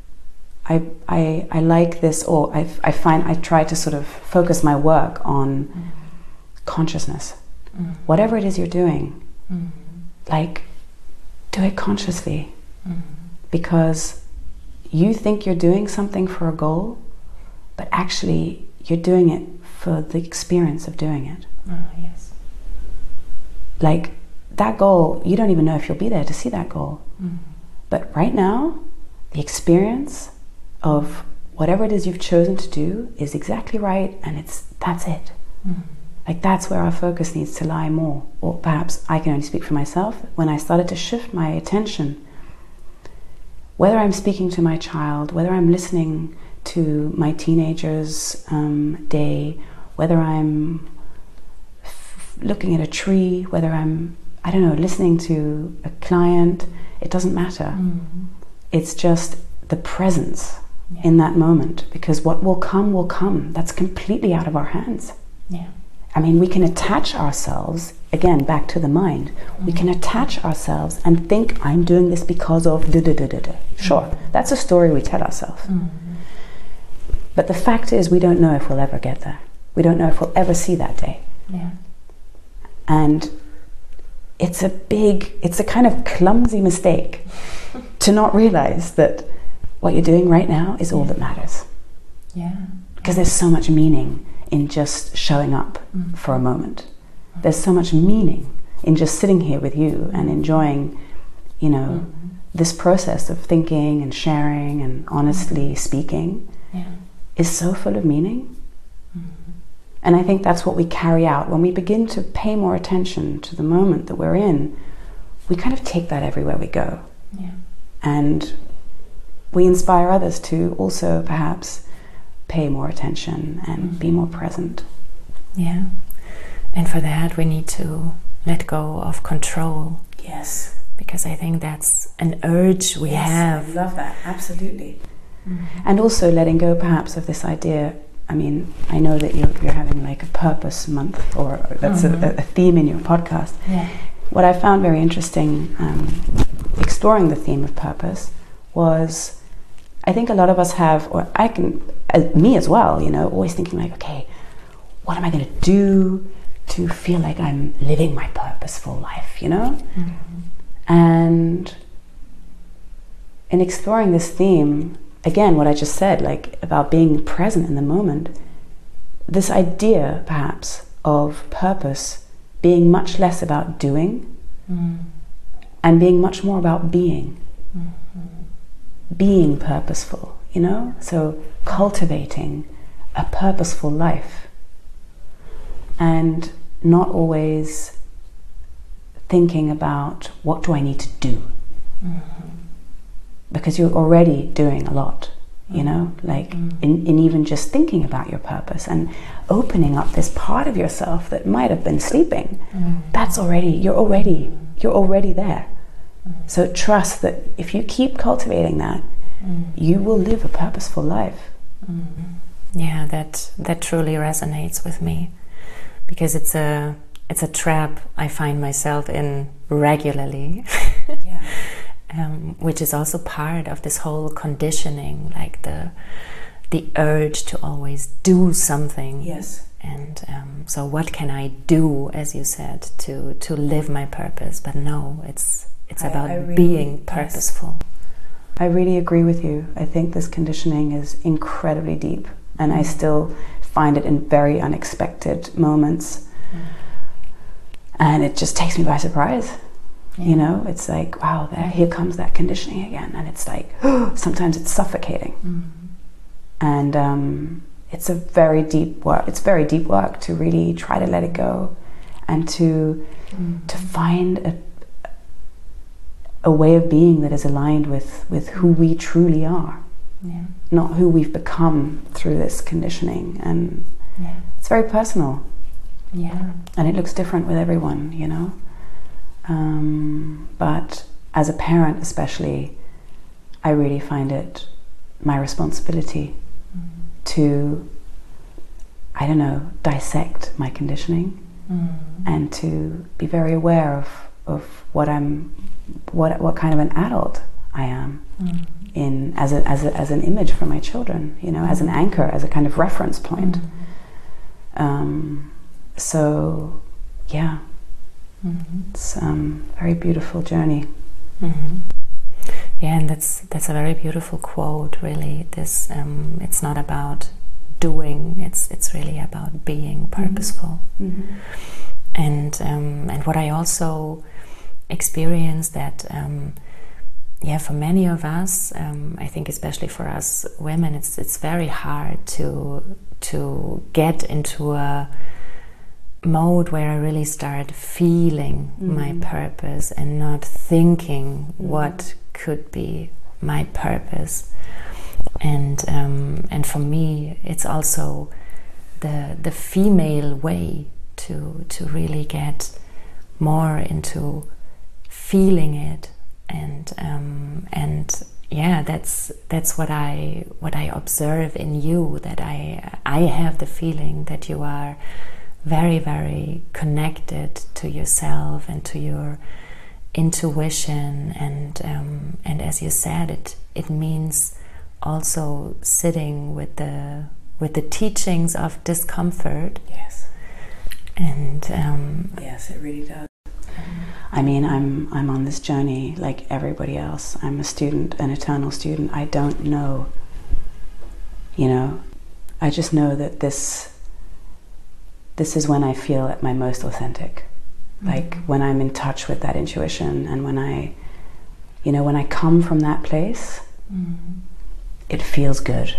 like this, or I find I try to sort of focus my work on consciousness. Whatever it is you're doing, like, do it consciously, because you think you're doing something for a goal, but actually you're doing it for the experience of doing it. Yes. Like, that goal, you don't even know if you'll be there to see that goal. But right now, the experience of whatever it is you've chosen to do is exactly right, and that's it. Like, that's where our focus needs to lie more. Or perhaps I can only speak for myself. When I started to shift my attention, whether I'm speaking to my child, whether I'm listening to my teenager's day, whether I'm looking at a tree, whether I'm, I don't know, listening to a client, it doesn't matter. It's just the presence in that moment, because what will come. That's completely out of our hands. I mean, we can attach ourselves, again, back to the mind. We can attach ourselves and think, I'm doing this because of da-da-da-da-da. Sure, that's a story we tell ourselves. But the fact is, we don't know if we'll ever get there. We don't know if we'll ever see that day. And it's a kind of clumsy mistake to not realize that what you're doing right now is all that matters. Because there's so much meaning in just showing up for a moment. There's so much meaning in just sitting here with you and enjoying, you know, this process of thinking and sharing and honestly speaking is so full of meaning. And I think that's what we carry out. When we begin to pay more attention to the moment that we're in, we kind of take that everywhere we go. And we inspire others to also perhaps pay more attention and be more present. And for that we need to let go of control. Because I think that's an urge we have. I love that, absolutely. And also letting go perhaps of this idea. I mean, I know that you're having like a purpose month, or that's a theme in your podcast. What I found very interesting exploring the theme of purpose was, I think a lot of us have, or me as well, you know, always thinking like, okay, what am I going to do to feel like I'm living my purposeful life, you know? And in exploring this theme, again, what I just said, like about being present in the moment, this idea perhaps of purpose being much less about doing and being much more about being. Being purposeful, you know? So cultivating a purposeful life and not always thinking about what do I need to do, because you're already doing a lot, you know, like in even just thinking about your purpose and opening up this part of yourself that might have been sleeping. That's already, you're already there. So trust that if you keep cultivating that, you will live a purposeful life. Yeah, that truly resonates with me, because it's a trap I find myself in regularly. Which is also part of this whole conditioning, like the urge to always do something. And so what can I do, as you said, to live my purpose? But no, it's about really, being purposeful. I really agree with you. I think this conditioning is incredibly deep, and I still find it in very unexpected moments. And it just takes me by surprise. You know, it's like, wow, here comes that conditioning again. And it's like, sometimes it's suffocating. And it's a very deep work. It's very deep work to really try to let it go and to find a way of being that is aligned with who we truly are, not who we've become through this conditioning. And it's very personal. And it looks different with everyone, you know. But as a parent especially, I really find it my responsibility to, I don't know, dissect my conditioning and to be very aware of what kind of an adult I am in as an image for my children, you know, as an anchor, as a kind of reference point. So yeah. It's a very beautiful journey. Yeah, and that's a very beautiful quote, really. This it's not about doing, it's really about being purposeful. And what I also experienced that for many of us, I think especially for us women, it's very hard to get into a mode where I really start feeling my purpose and not thinking what could be my purpose. And for me, it's also the female way to really get more into feeling it, and yeah, that's what I observe in you, that I have the feeling that you are very, very connected to yourself and to your intuition, and as you said, it means also sitting with the teachings of discomfort. Yes. And yes, it really does. I mean, I'm on this journey like everybody else. I'm a student, an eternal student. I don't know, I just know that this is when I feel at my most authentic. Like when I'm in touch with that intuition, and when I come from that place, it feels good.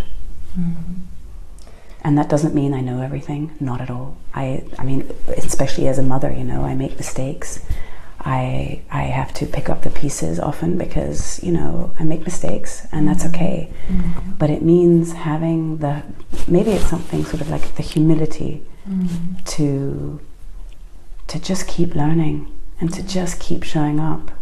And that doesn't mean I know everything, not at all. I mean, especially as a mother, I make mistakes. I have to pick up the pieces often because, I make mistakes, and that's okay. But it means having maybe it's something sort of like the humility to just keep learning and to just keep showing up.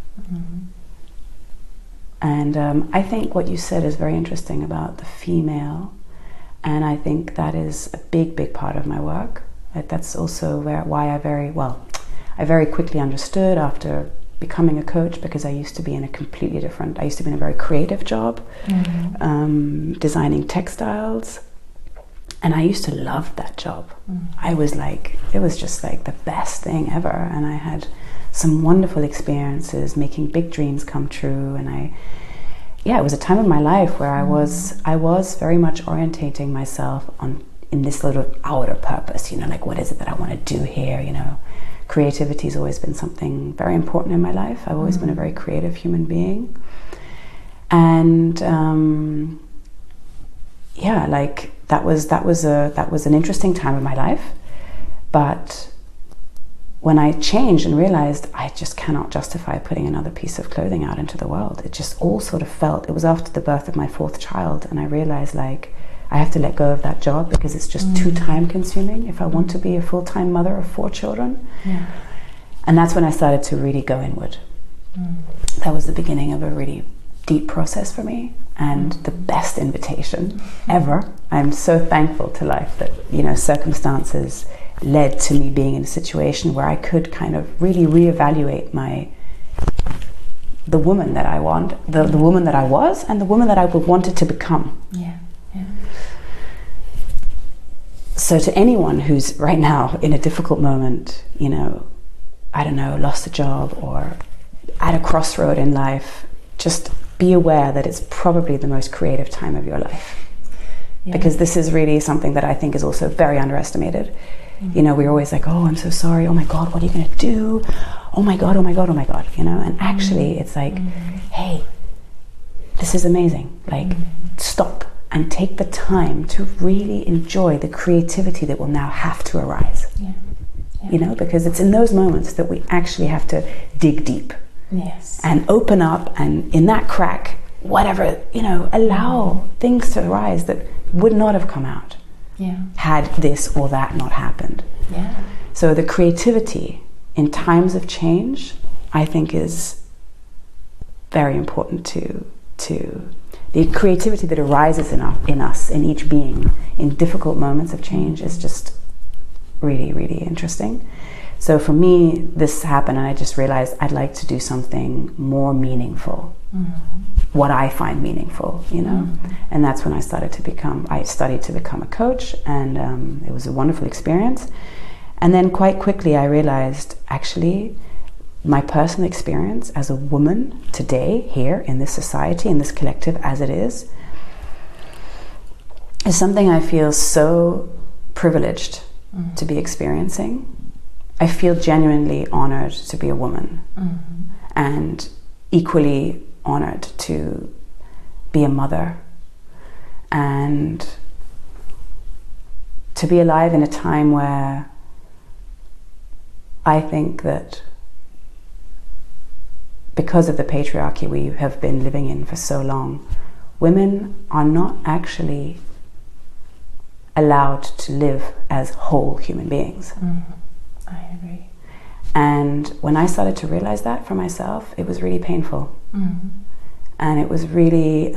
And I think what you said is very interesting about the female. And I think that is a big, big part of my work. That's also why I very quickly understood after becoming a coach, because I used to be in a very creative job, designing textiles. And I used to love that job. It was just like the best thing ever. And I had some wonderful experiences making big dreams come true. And it was a time of my life where I was very much orientating myself in this sort of outer purpose, like what is it that I want to do here, Creativity has always been something very important in my life. I've always been a very creative human being. And that was an interesting time in my life. But when I changed and realized I just cannot justify putting another piece of clothing out into the world, it just all sort of it was after the birth of my 4th child, and I realized I have to let go of that job because it's just too time consuming if I want to be a full-time mother of 4 children. Yeah. And that's when I started to really go inward. That was the beginning of a really deep process for me, and the best invitation ever. I'm so thankful to life that circumstances led to me being in a situation where I could kind of really reevaluate the woman that I want, the woman that I was, and the woman that I wanted to become. Yeah. So to anyone who's right now in a difficult moment, I don't know, lost a job or at a crossroad in life, just be aware that it's probably the most creative time of your life. Yeah. Because this is really something that I think is also very underestimated. We're always like, oh, I'm so sorry. Oh my God, what are you going to do? Oh my God, oh my God, oh my God. And actually it's like, hey, this is amazing. Stop and take the time to really enjoy the creativity that will now have to arise. Because it's in those moments that we actually have to dig deep. Yes. And open up, and in that crack, whatever, allow things to arise that would not have come out had this or that not happened. Yeah. So the creativity in times of change, I think, is very important to the creativity that arises in us, in each being, in difficult moments of change is just really, really interesting. So for me, this happened, and I just realized I'd like to do something more meaningful, what I find meaningful, And that's when I studied to become a coach, and it was a wonderful experience. And then quite quickly I realized, actually, my personal experience as a woman today, here in this society, in this collective as it is something I feel so privileged to be experiencing. I feel genuinely honored to be a woman, and equally honored to be a mother, and to be alive in a time where I think that because of the patriarchy we have been living in for so long, women are not actually allowed to live as whole human beings. I agree. And when I started to realize that for myself, it was really painful. And it was really,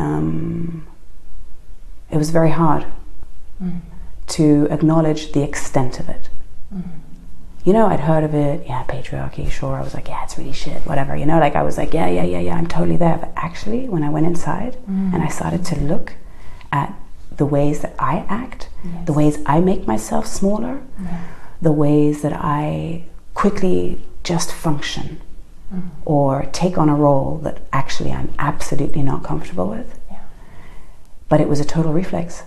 it was very hard to acknowledge the extent of it. You know, I'd heard of it, yeah, patriarchy, sure. I was like, yeah, it's really shit, whatever. You know, like I was like, yeah, I'm totally there. But actually, when I went inside and I started to look at the ways that I act, the ways I make myself smaller, the ways that I quickly just function or take on a role that actually I'm absolutely not comfortable with. But it was a total reflex.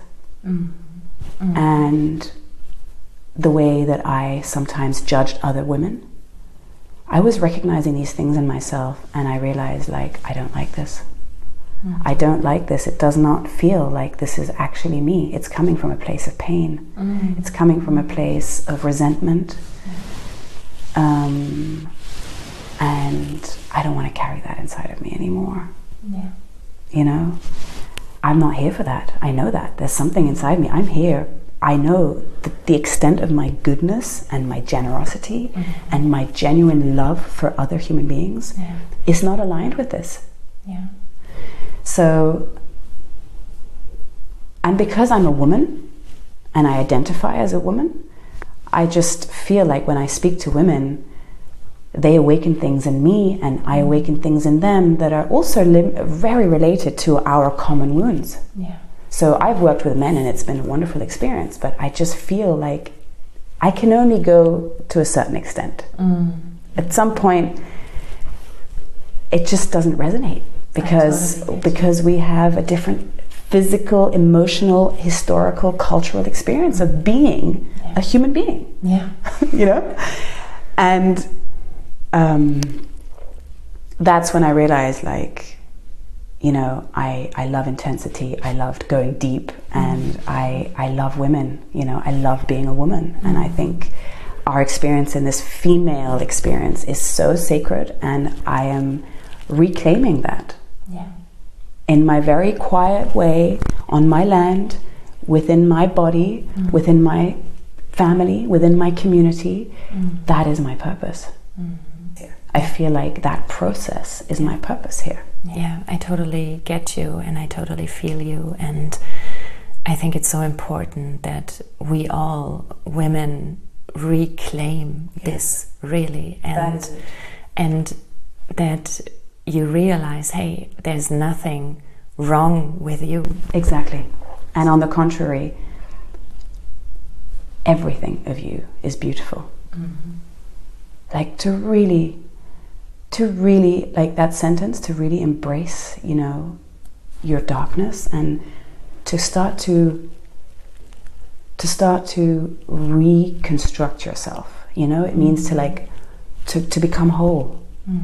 And the way that I sometimes judged other women, I was recognizing these things in myself, and I realized, like, I don't like this. I don't like this. It does not feel like this is actually me. It's coming from a place of pain. It's coming from a place of resentment. And I don't want to carry that inside of me anymore. You know, I'm not here for that. I know that. There's something inside me. I'm here. I know that the extent of my goodness and my generosity and my genuine love for other human beings is not aligned with this. So, and because I'm a woman and I identify as a woman, I just feel like when I speak to women, they awaken things in me and I awaken things in them that are also very related to our common wounds. So I've worked with men and it's been a wonderful experience, but I just feel like I can only go to a certain extent. At some point, it just doesn't resonate because we have a different physical, emotional, historical, cultural experience of being a human being. You know? And that's when I realized, like, you know, I love intensity, I loved going deep, and I love women, you know, I love being a woman. And I think our experience in this female experience is so sacred, and I am reclaiming that in my very quiet way, on my land, within my body, within my family, within my community. That is my purpose. I feel like that process is my purpose here. Yeah, I totally get you and I totally feel you, and I think it's so important that we all women reclaim this, really, and that you realize, hey, there's nothing wrong with you. Exactly. And on the contrary, everything of you is beautiful. Like to really, like that sentence, to really embrace, you know, your darkness, and to start to reconstruct yourself. You know, it means to like to become whole.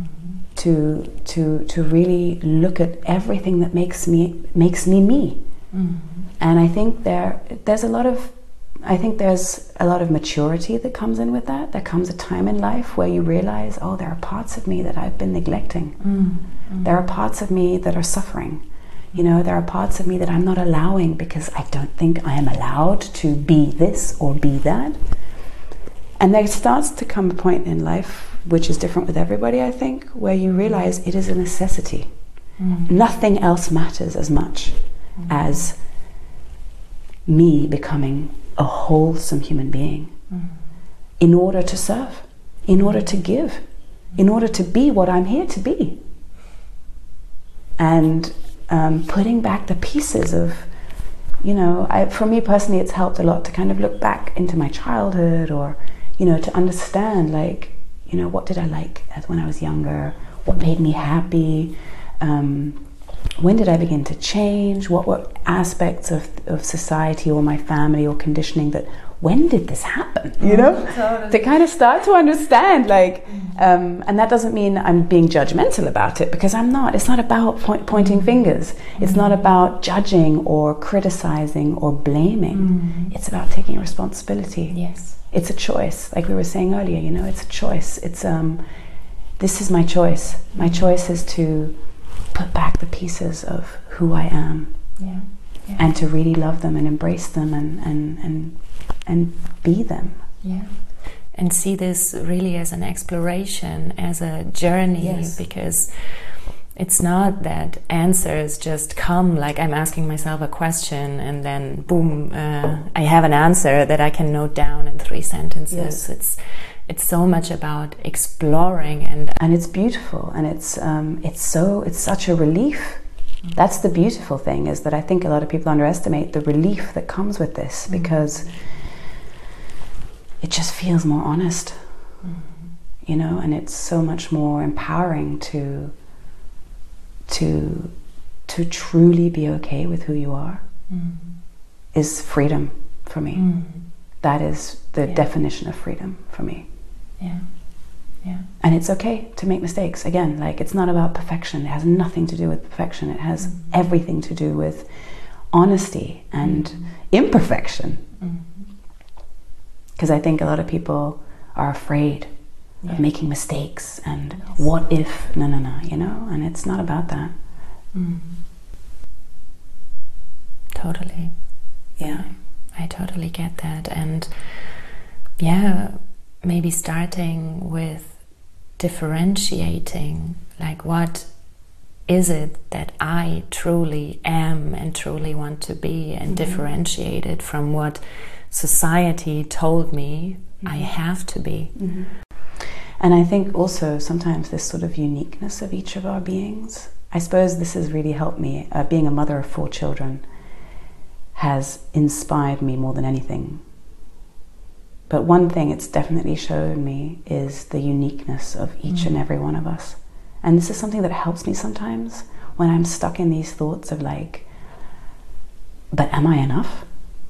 To really look at everything that makes me me. And I think there's a lot of maturity that comes in with that. There comes a time in life where you realize, oh, there are parts of me that I've been neglecting. There are parts of me that are suffering. You know, there are parts of me that I'm not allowing because I don't think I am allowed to be this or be that. And there starts to come a point in life, which is different with everybody, I think, where you realize it is a necessity. Nothing else matters as much as me becoming a wholesome human being in order to serve, in order to give, in order to be what I'm here to be. And putting back the pieces of, you know, for me personally, it's helped a lot to kind of look back into my childhood, or, you know, to understand, like, you know, what did I like when I was younger? What made me happy? When did I begin to change? What were aspects of society or my family or conditioning that, when did this happen? You know? Totally. To kind of start to understand, like, and that doesn't mean I'm being judgmental about it, because I'm not. It's not about pointing fingers. It's not about judging or criticizing or blaming. It's about taking responsibility. Yes. It's a choice, like we were saying earlier, you know, it's a choice. It's this is my choice. My choice is to put back the pieces of who I am Yeah. Yeah. And to really love them and embrace them and be them. Yeah. And see this really as an exploration, as a journey, Yes. because it's not that answers just come, like I'm asking myself a question and then boom, I have an answer that I can note down in 3 sentences. Yes. It's so much about exploring, and it's beautiful, and it's such a relief. That's the beautiful thing, is that I think a lot of people underestimate the relief that comes with this, because it just feels more honest, you know, and it's so much more empowering to truly be okay with who you are. Is freedom for me. That is the definition of freedom for me. Yeah. Yeah. And it's okay to make mistakes. Again, like, it's not about perfection. It has nothing to do with perfection. It has everything to do with honesty and imperfection. Because I think a lot of people are afraid of making mistakes and what if, no, you know, and it's not about that. Totally. Yeah. I totally get that. And yeah, maybe starting with differentiating, like, what is it that I truly am and truly want to be, and differentiate it from what society told me I have to be. And I think also sometimes this sort of uniqueness of each of our beings, I suppose this has really helped me. Being a mother of 4 children has inspired me more than anything. But one thing it's definitely shown me is the uniqueness of each and every one of us. And this is something that helps me sometimes when I'm stuck in these thoughts of like, but am I enough?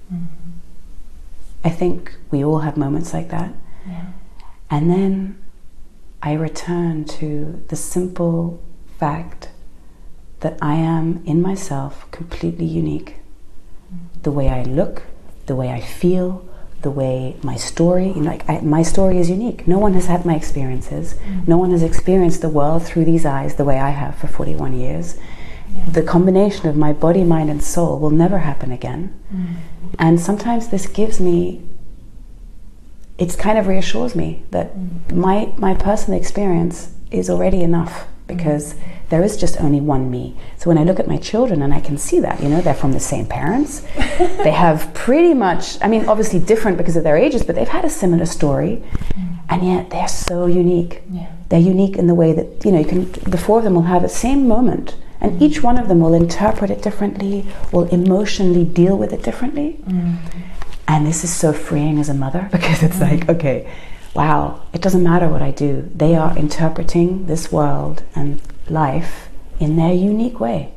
I think we all have moments like that. Yeah. And then I return to the simple fact that I am in myself completely unique. The way I look, the way I feel, the way my story, you know, like my story is unique. No one has had my experiences. No one has experienced the world through these eyes the way I have for 41 years. The combination of my body, mind and soul will never happen again. And sometimes this gives me, it kind of reassures me that my personal experience is already enough, because there is just only one me. So when I look at my children and I can see that, you know, they're from the same parents. They have pretty much, I mean, obviously different because of their ages, but they've had a similar story. And yet they're so unique. They're unique in the way that, you know, the 4 of them will have the same moment, and each one of them will interpret it differently, will emotionally deal with it differently. And this is so freeing as a mother, because it's like, okay, wow, it doesn't matter what I do. They are interpreting this world and life in their unique way.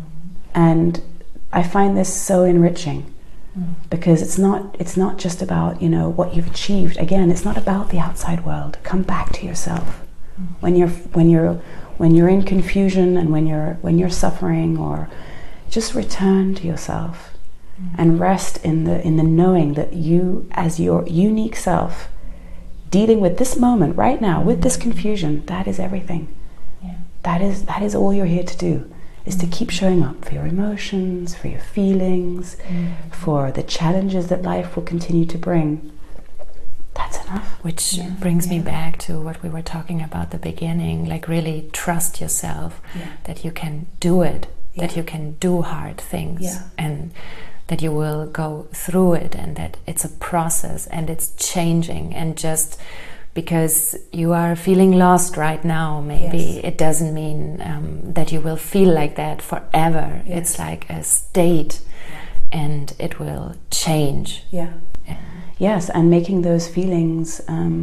And I find this so enriching, because it's not just about, you know, what you've achieved. Again, it's not about the outside world. Come back to yourself. When you're in confusion and when you're suffering, or just return to yourself and rest in the knowing that you, as your unique self, dealing with this moment right now, with this confusion, that is everything. That is all you're here to do, is to keep showing up for your emotions, for your feelings, for the challenges that life will continue to bring. That's enough. Which brings me back to what we were talking about at the beginning, like really trust yourself, that you can do it, that you can do hard things, and that you will go through it, and that it's a process and it's changing. And just because you are feeling lost right now, maybe it doesn't mean that you will feel like that forever. It's like a state, and it will change. Yes, and making those feelings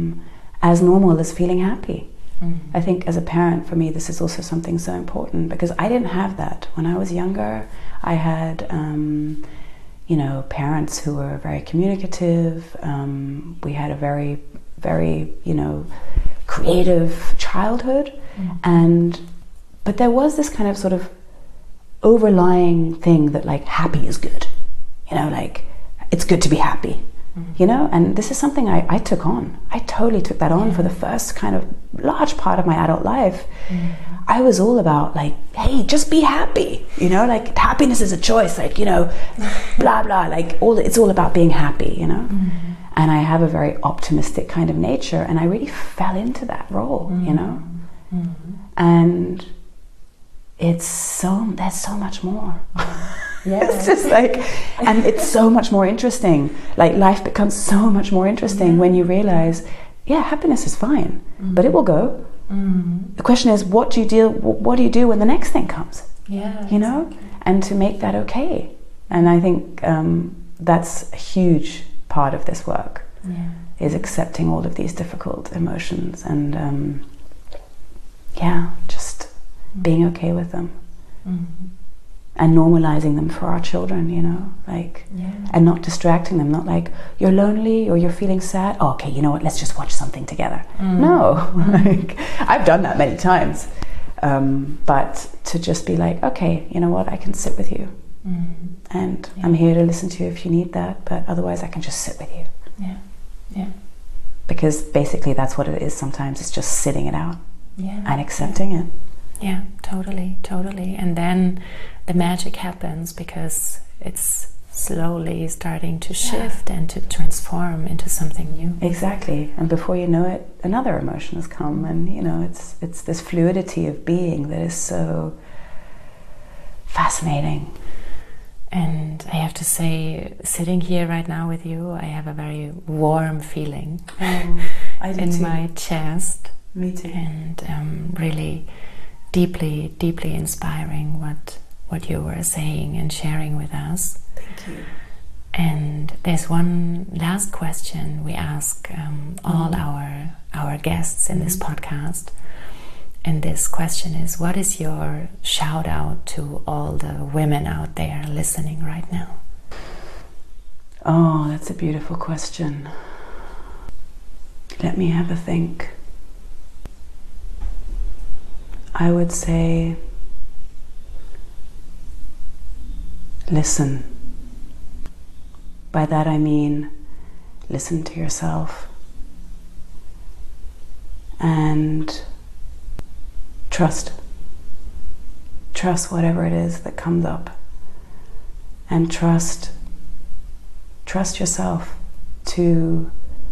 as normal as feeling happy. I think as a parent, for me, this is also something so important, because I didn't have that. When I was younger, I had you know, parents who were very communicative. We had a very, very, you know, creative childhood. But there was this kind of sort of overlying thing that, like, happy is good. You know, like, it's good to be happy. You know, and this is something I took on. I totally took that on for the first kind of large part of my adult life. I was all about like, hey, just be happy, you know, like happiness is a choice, like, you know, blah blah, like it's all about being happy, you know. And I have a very optimistic kind of nature, and I really fell into that role, you know. And there's so much more. It's just like, and it's so much more interesting. Like life becomes so much more interesting when you realize, happiness is fine, but it will go. The question is, what do you do when the next thing comes? You know, and to make that okay. And I think that's a huge part of this work, is accepting all of these difficult emotions and just being okay with them. And normalizing them for our children, you know, like, and not distracting them, not like, you're lonely or you're feeling sad, oh, okay, you know what, let's just watch something together. No, like, I've done that many times, but to just be like, okay, you know what, I can sit with you, and I'm here to listen to you if you need that, but otherwise I can just sit with you. Because basically that's what it is sometimes, it's just sitting it out and accepting it. Yeah, totally. And then the magic happens, because it's slowly starting to shift and to transform into something new. Exactly. And before you know it, another emotion has come, and you know, it's this fluidity of being that is so fascinating. And I have to say, sitting here right now with you, I have a very warm feeling in my chest. Me too. And really deeply inspiring what you were saying and sharing with us. Thank you. And there's one last question we ask all our guests in this podcast. And this question is, what is your shout out to all the women out there listening right now? Oh, that's a beautiful question. Let me have a think. I would say, listen. By that I mean, listen to yourself and trust whatever it is that comes up, and trust yourself to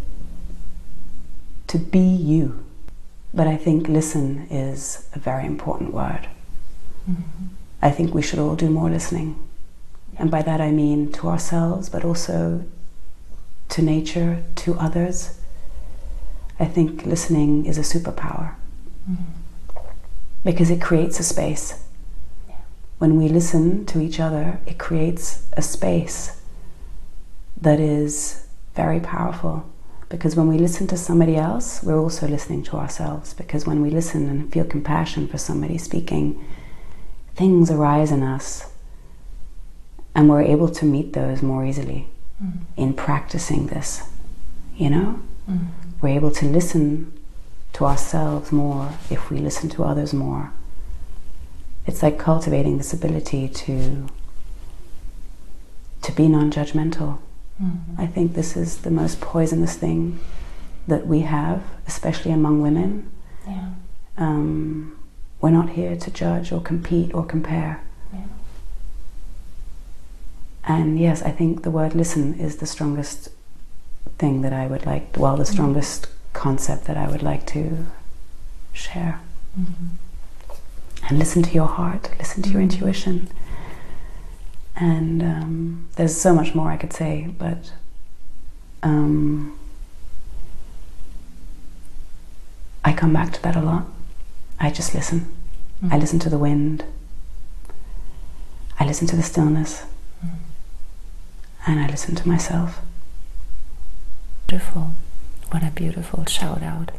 be you. But I think listen is a very important word. I think we should all do more listening, and by that I mean to ourselves, but also to nature, to others. I think listening is a superpower. Because it creates a space. When we listen to each other, it creates a space that is very powerful. Because when we listen to somebody else, we're also listening to ourselves. Because when we listen and feel compassion for somebody speaking, things arise in us, and we're able to meet those more easily in practicing this, you know? We're able to listen to ourselves more if we listen to others more. It's like cultivating this ability to be non-judgmental. I think this is the most poisonous thing that we have, especially among women. We're not here to judge or compete or compare. And yes, I think the word listen is the strongest thing that I would like, well, the strongest concept that I would like to share. And listen to your heart, listen to your intuition. And there's so much more I could say, but I come back to that a lot. I just listen. I listen to the wind. I listen to the stillness. And I listen to myself. Beautiful. What a beautiful shout out.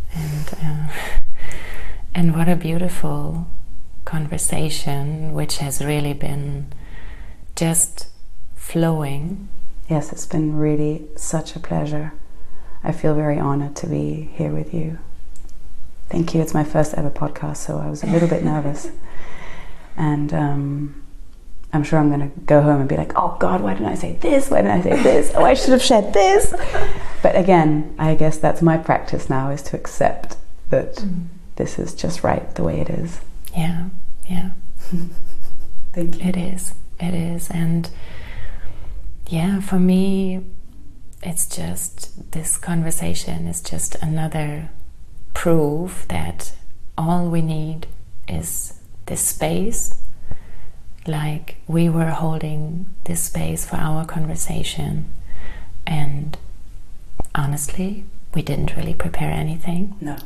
And what a beautiful conversation, which has really been just flowing. Yes, it's been really such a pleasure. I feel very honored to be here with you. Thank you. It's my first ever podcast, so I was a little bit nervous. And I'm sure I'm going to go home and be like, oh God, why didn't I say this? Why didn't I say this? Oh, I should have shared this. But again, I guess that's my practice now, is to accept that this is just right the way it is. Yeah, yeah. Thank you. It is. And yeah, for me, it's just, this conversation is just another proof that all we need is this space. Like we were holding this space for our conversation, and honestly, we didn't really prepare anything. No.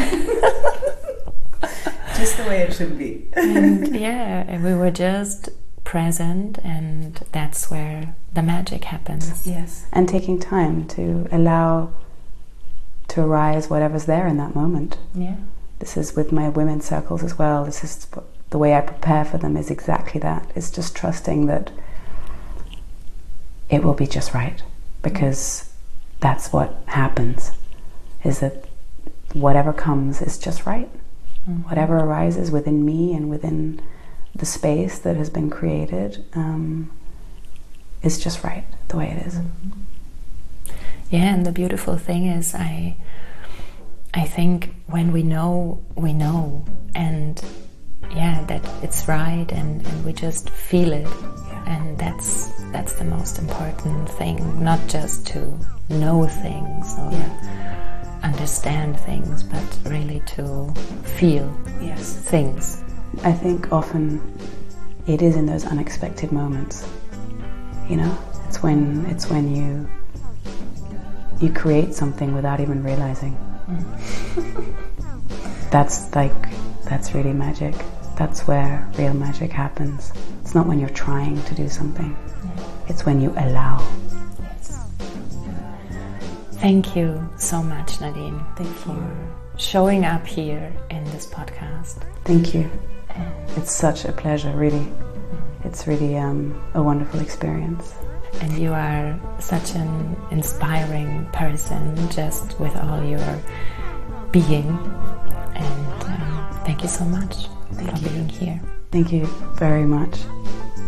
Just the way it should be. And yeah, we were just present, and that's where the magic happens. Yes. And taking time to allow to arise whatever's there in that moment. Yeah. This is with my women's circles as well. This is the way I prepare for them, is exactly that. It's just trusting that it will be just right, because that's what happens, is that whatever comes is just right. Mm-hmm. Whatever arises within me and within the space that has been created is just right the way it is. Mm-hmm. Yeah, and the beautiful thing is I think when we know, and yeah, that it's right, and we just feel it. Yeah. And that's the most important thing, not just to know things or understand things, but really to feel things. I think often it is in those unexpected moments, you know, it's when you create something without even realizing. That's really magic. That's where real magic happens. It's not when you're trying to do something. It's when you allow. Yes. Thank you so much, Nadine. Thank you for showing up here in this podcast. Thank you. It's such a pleasure, really. It's really a wonderful experience. And you are such an inspiring person, just with all your being. And thank you so much for being here. Thank you very much.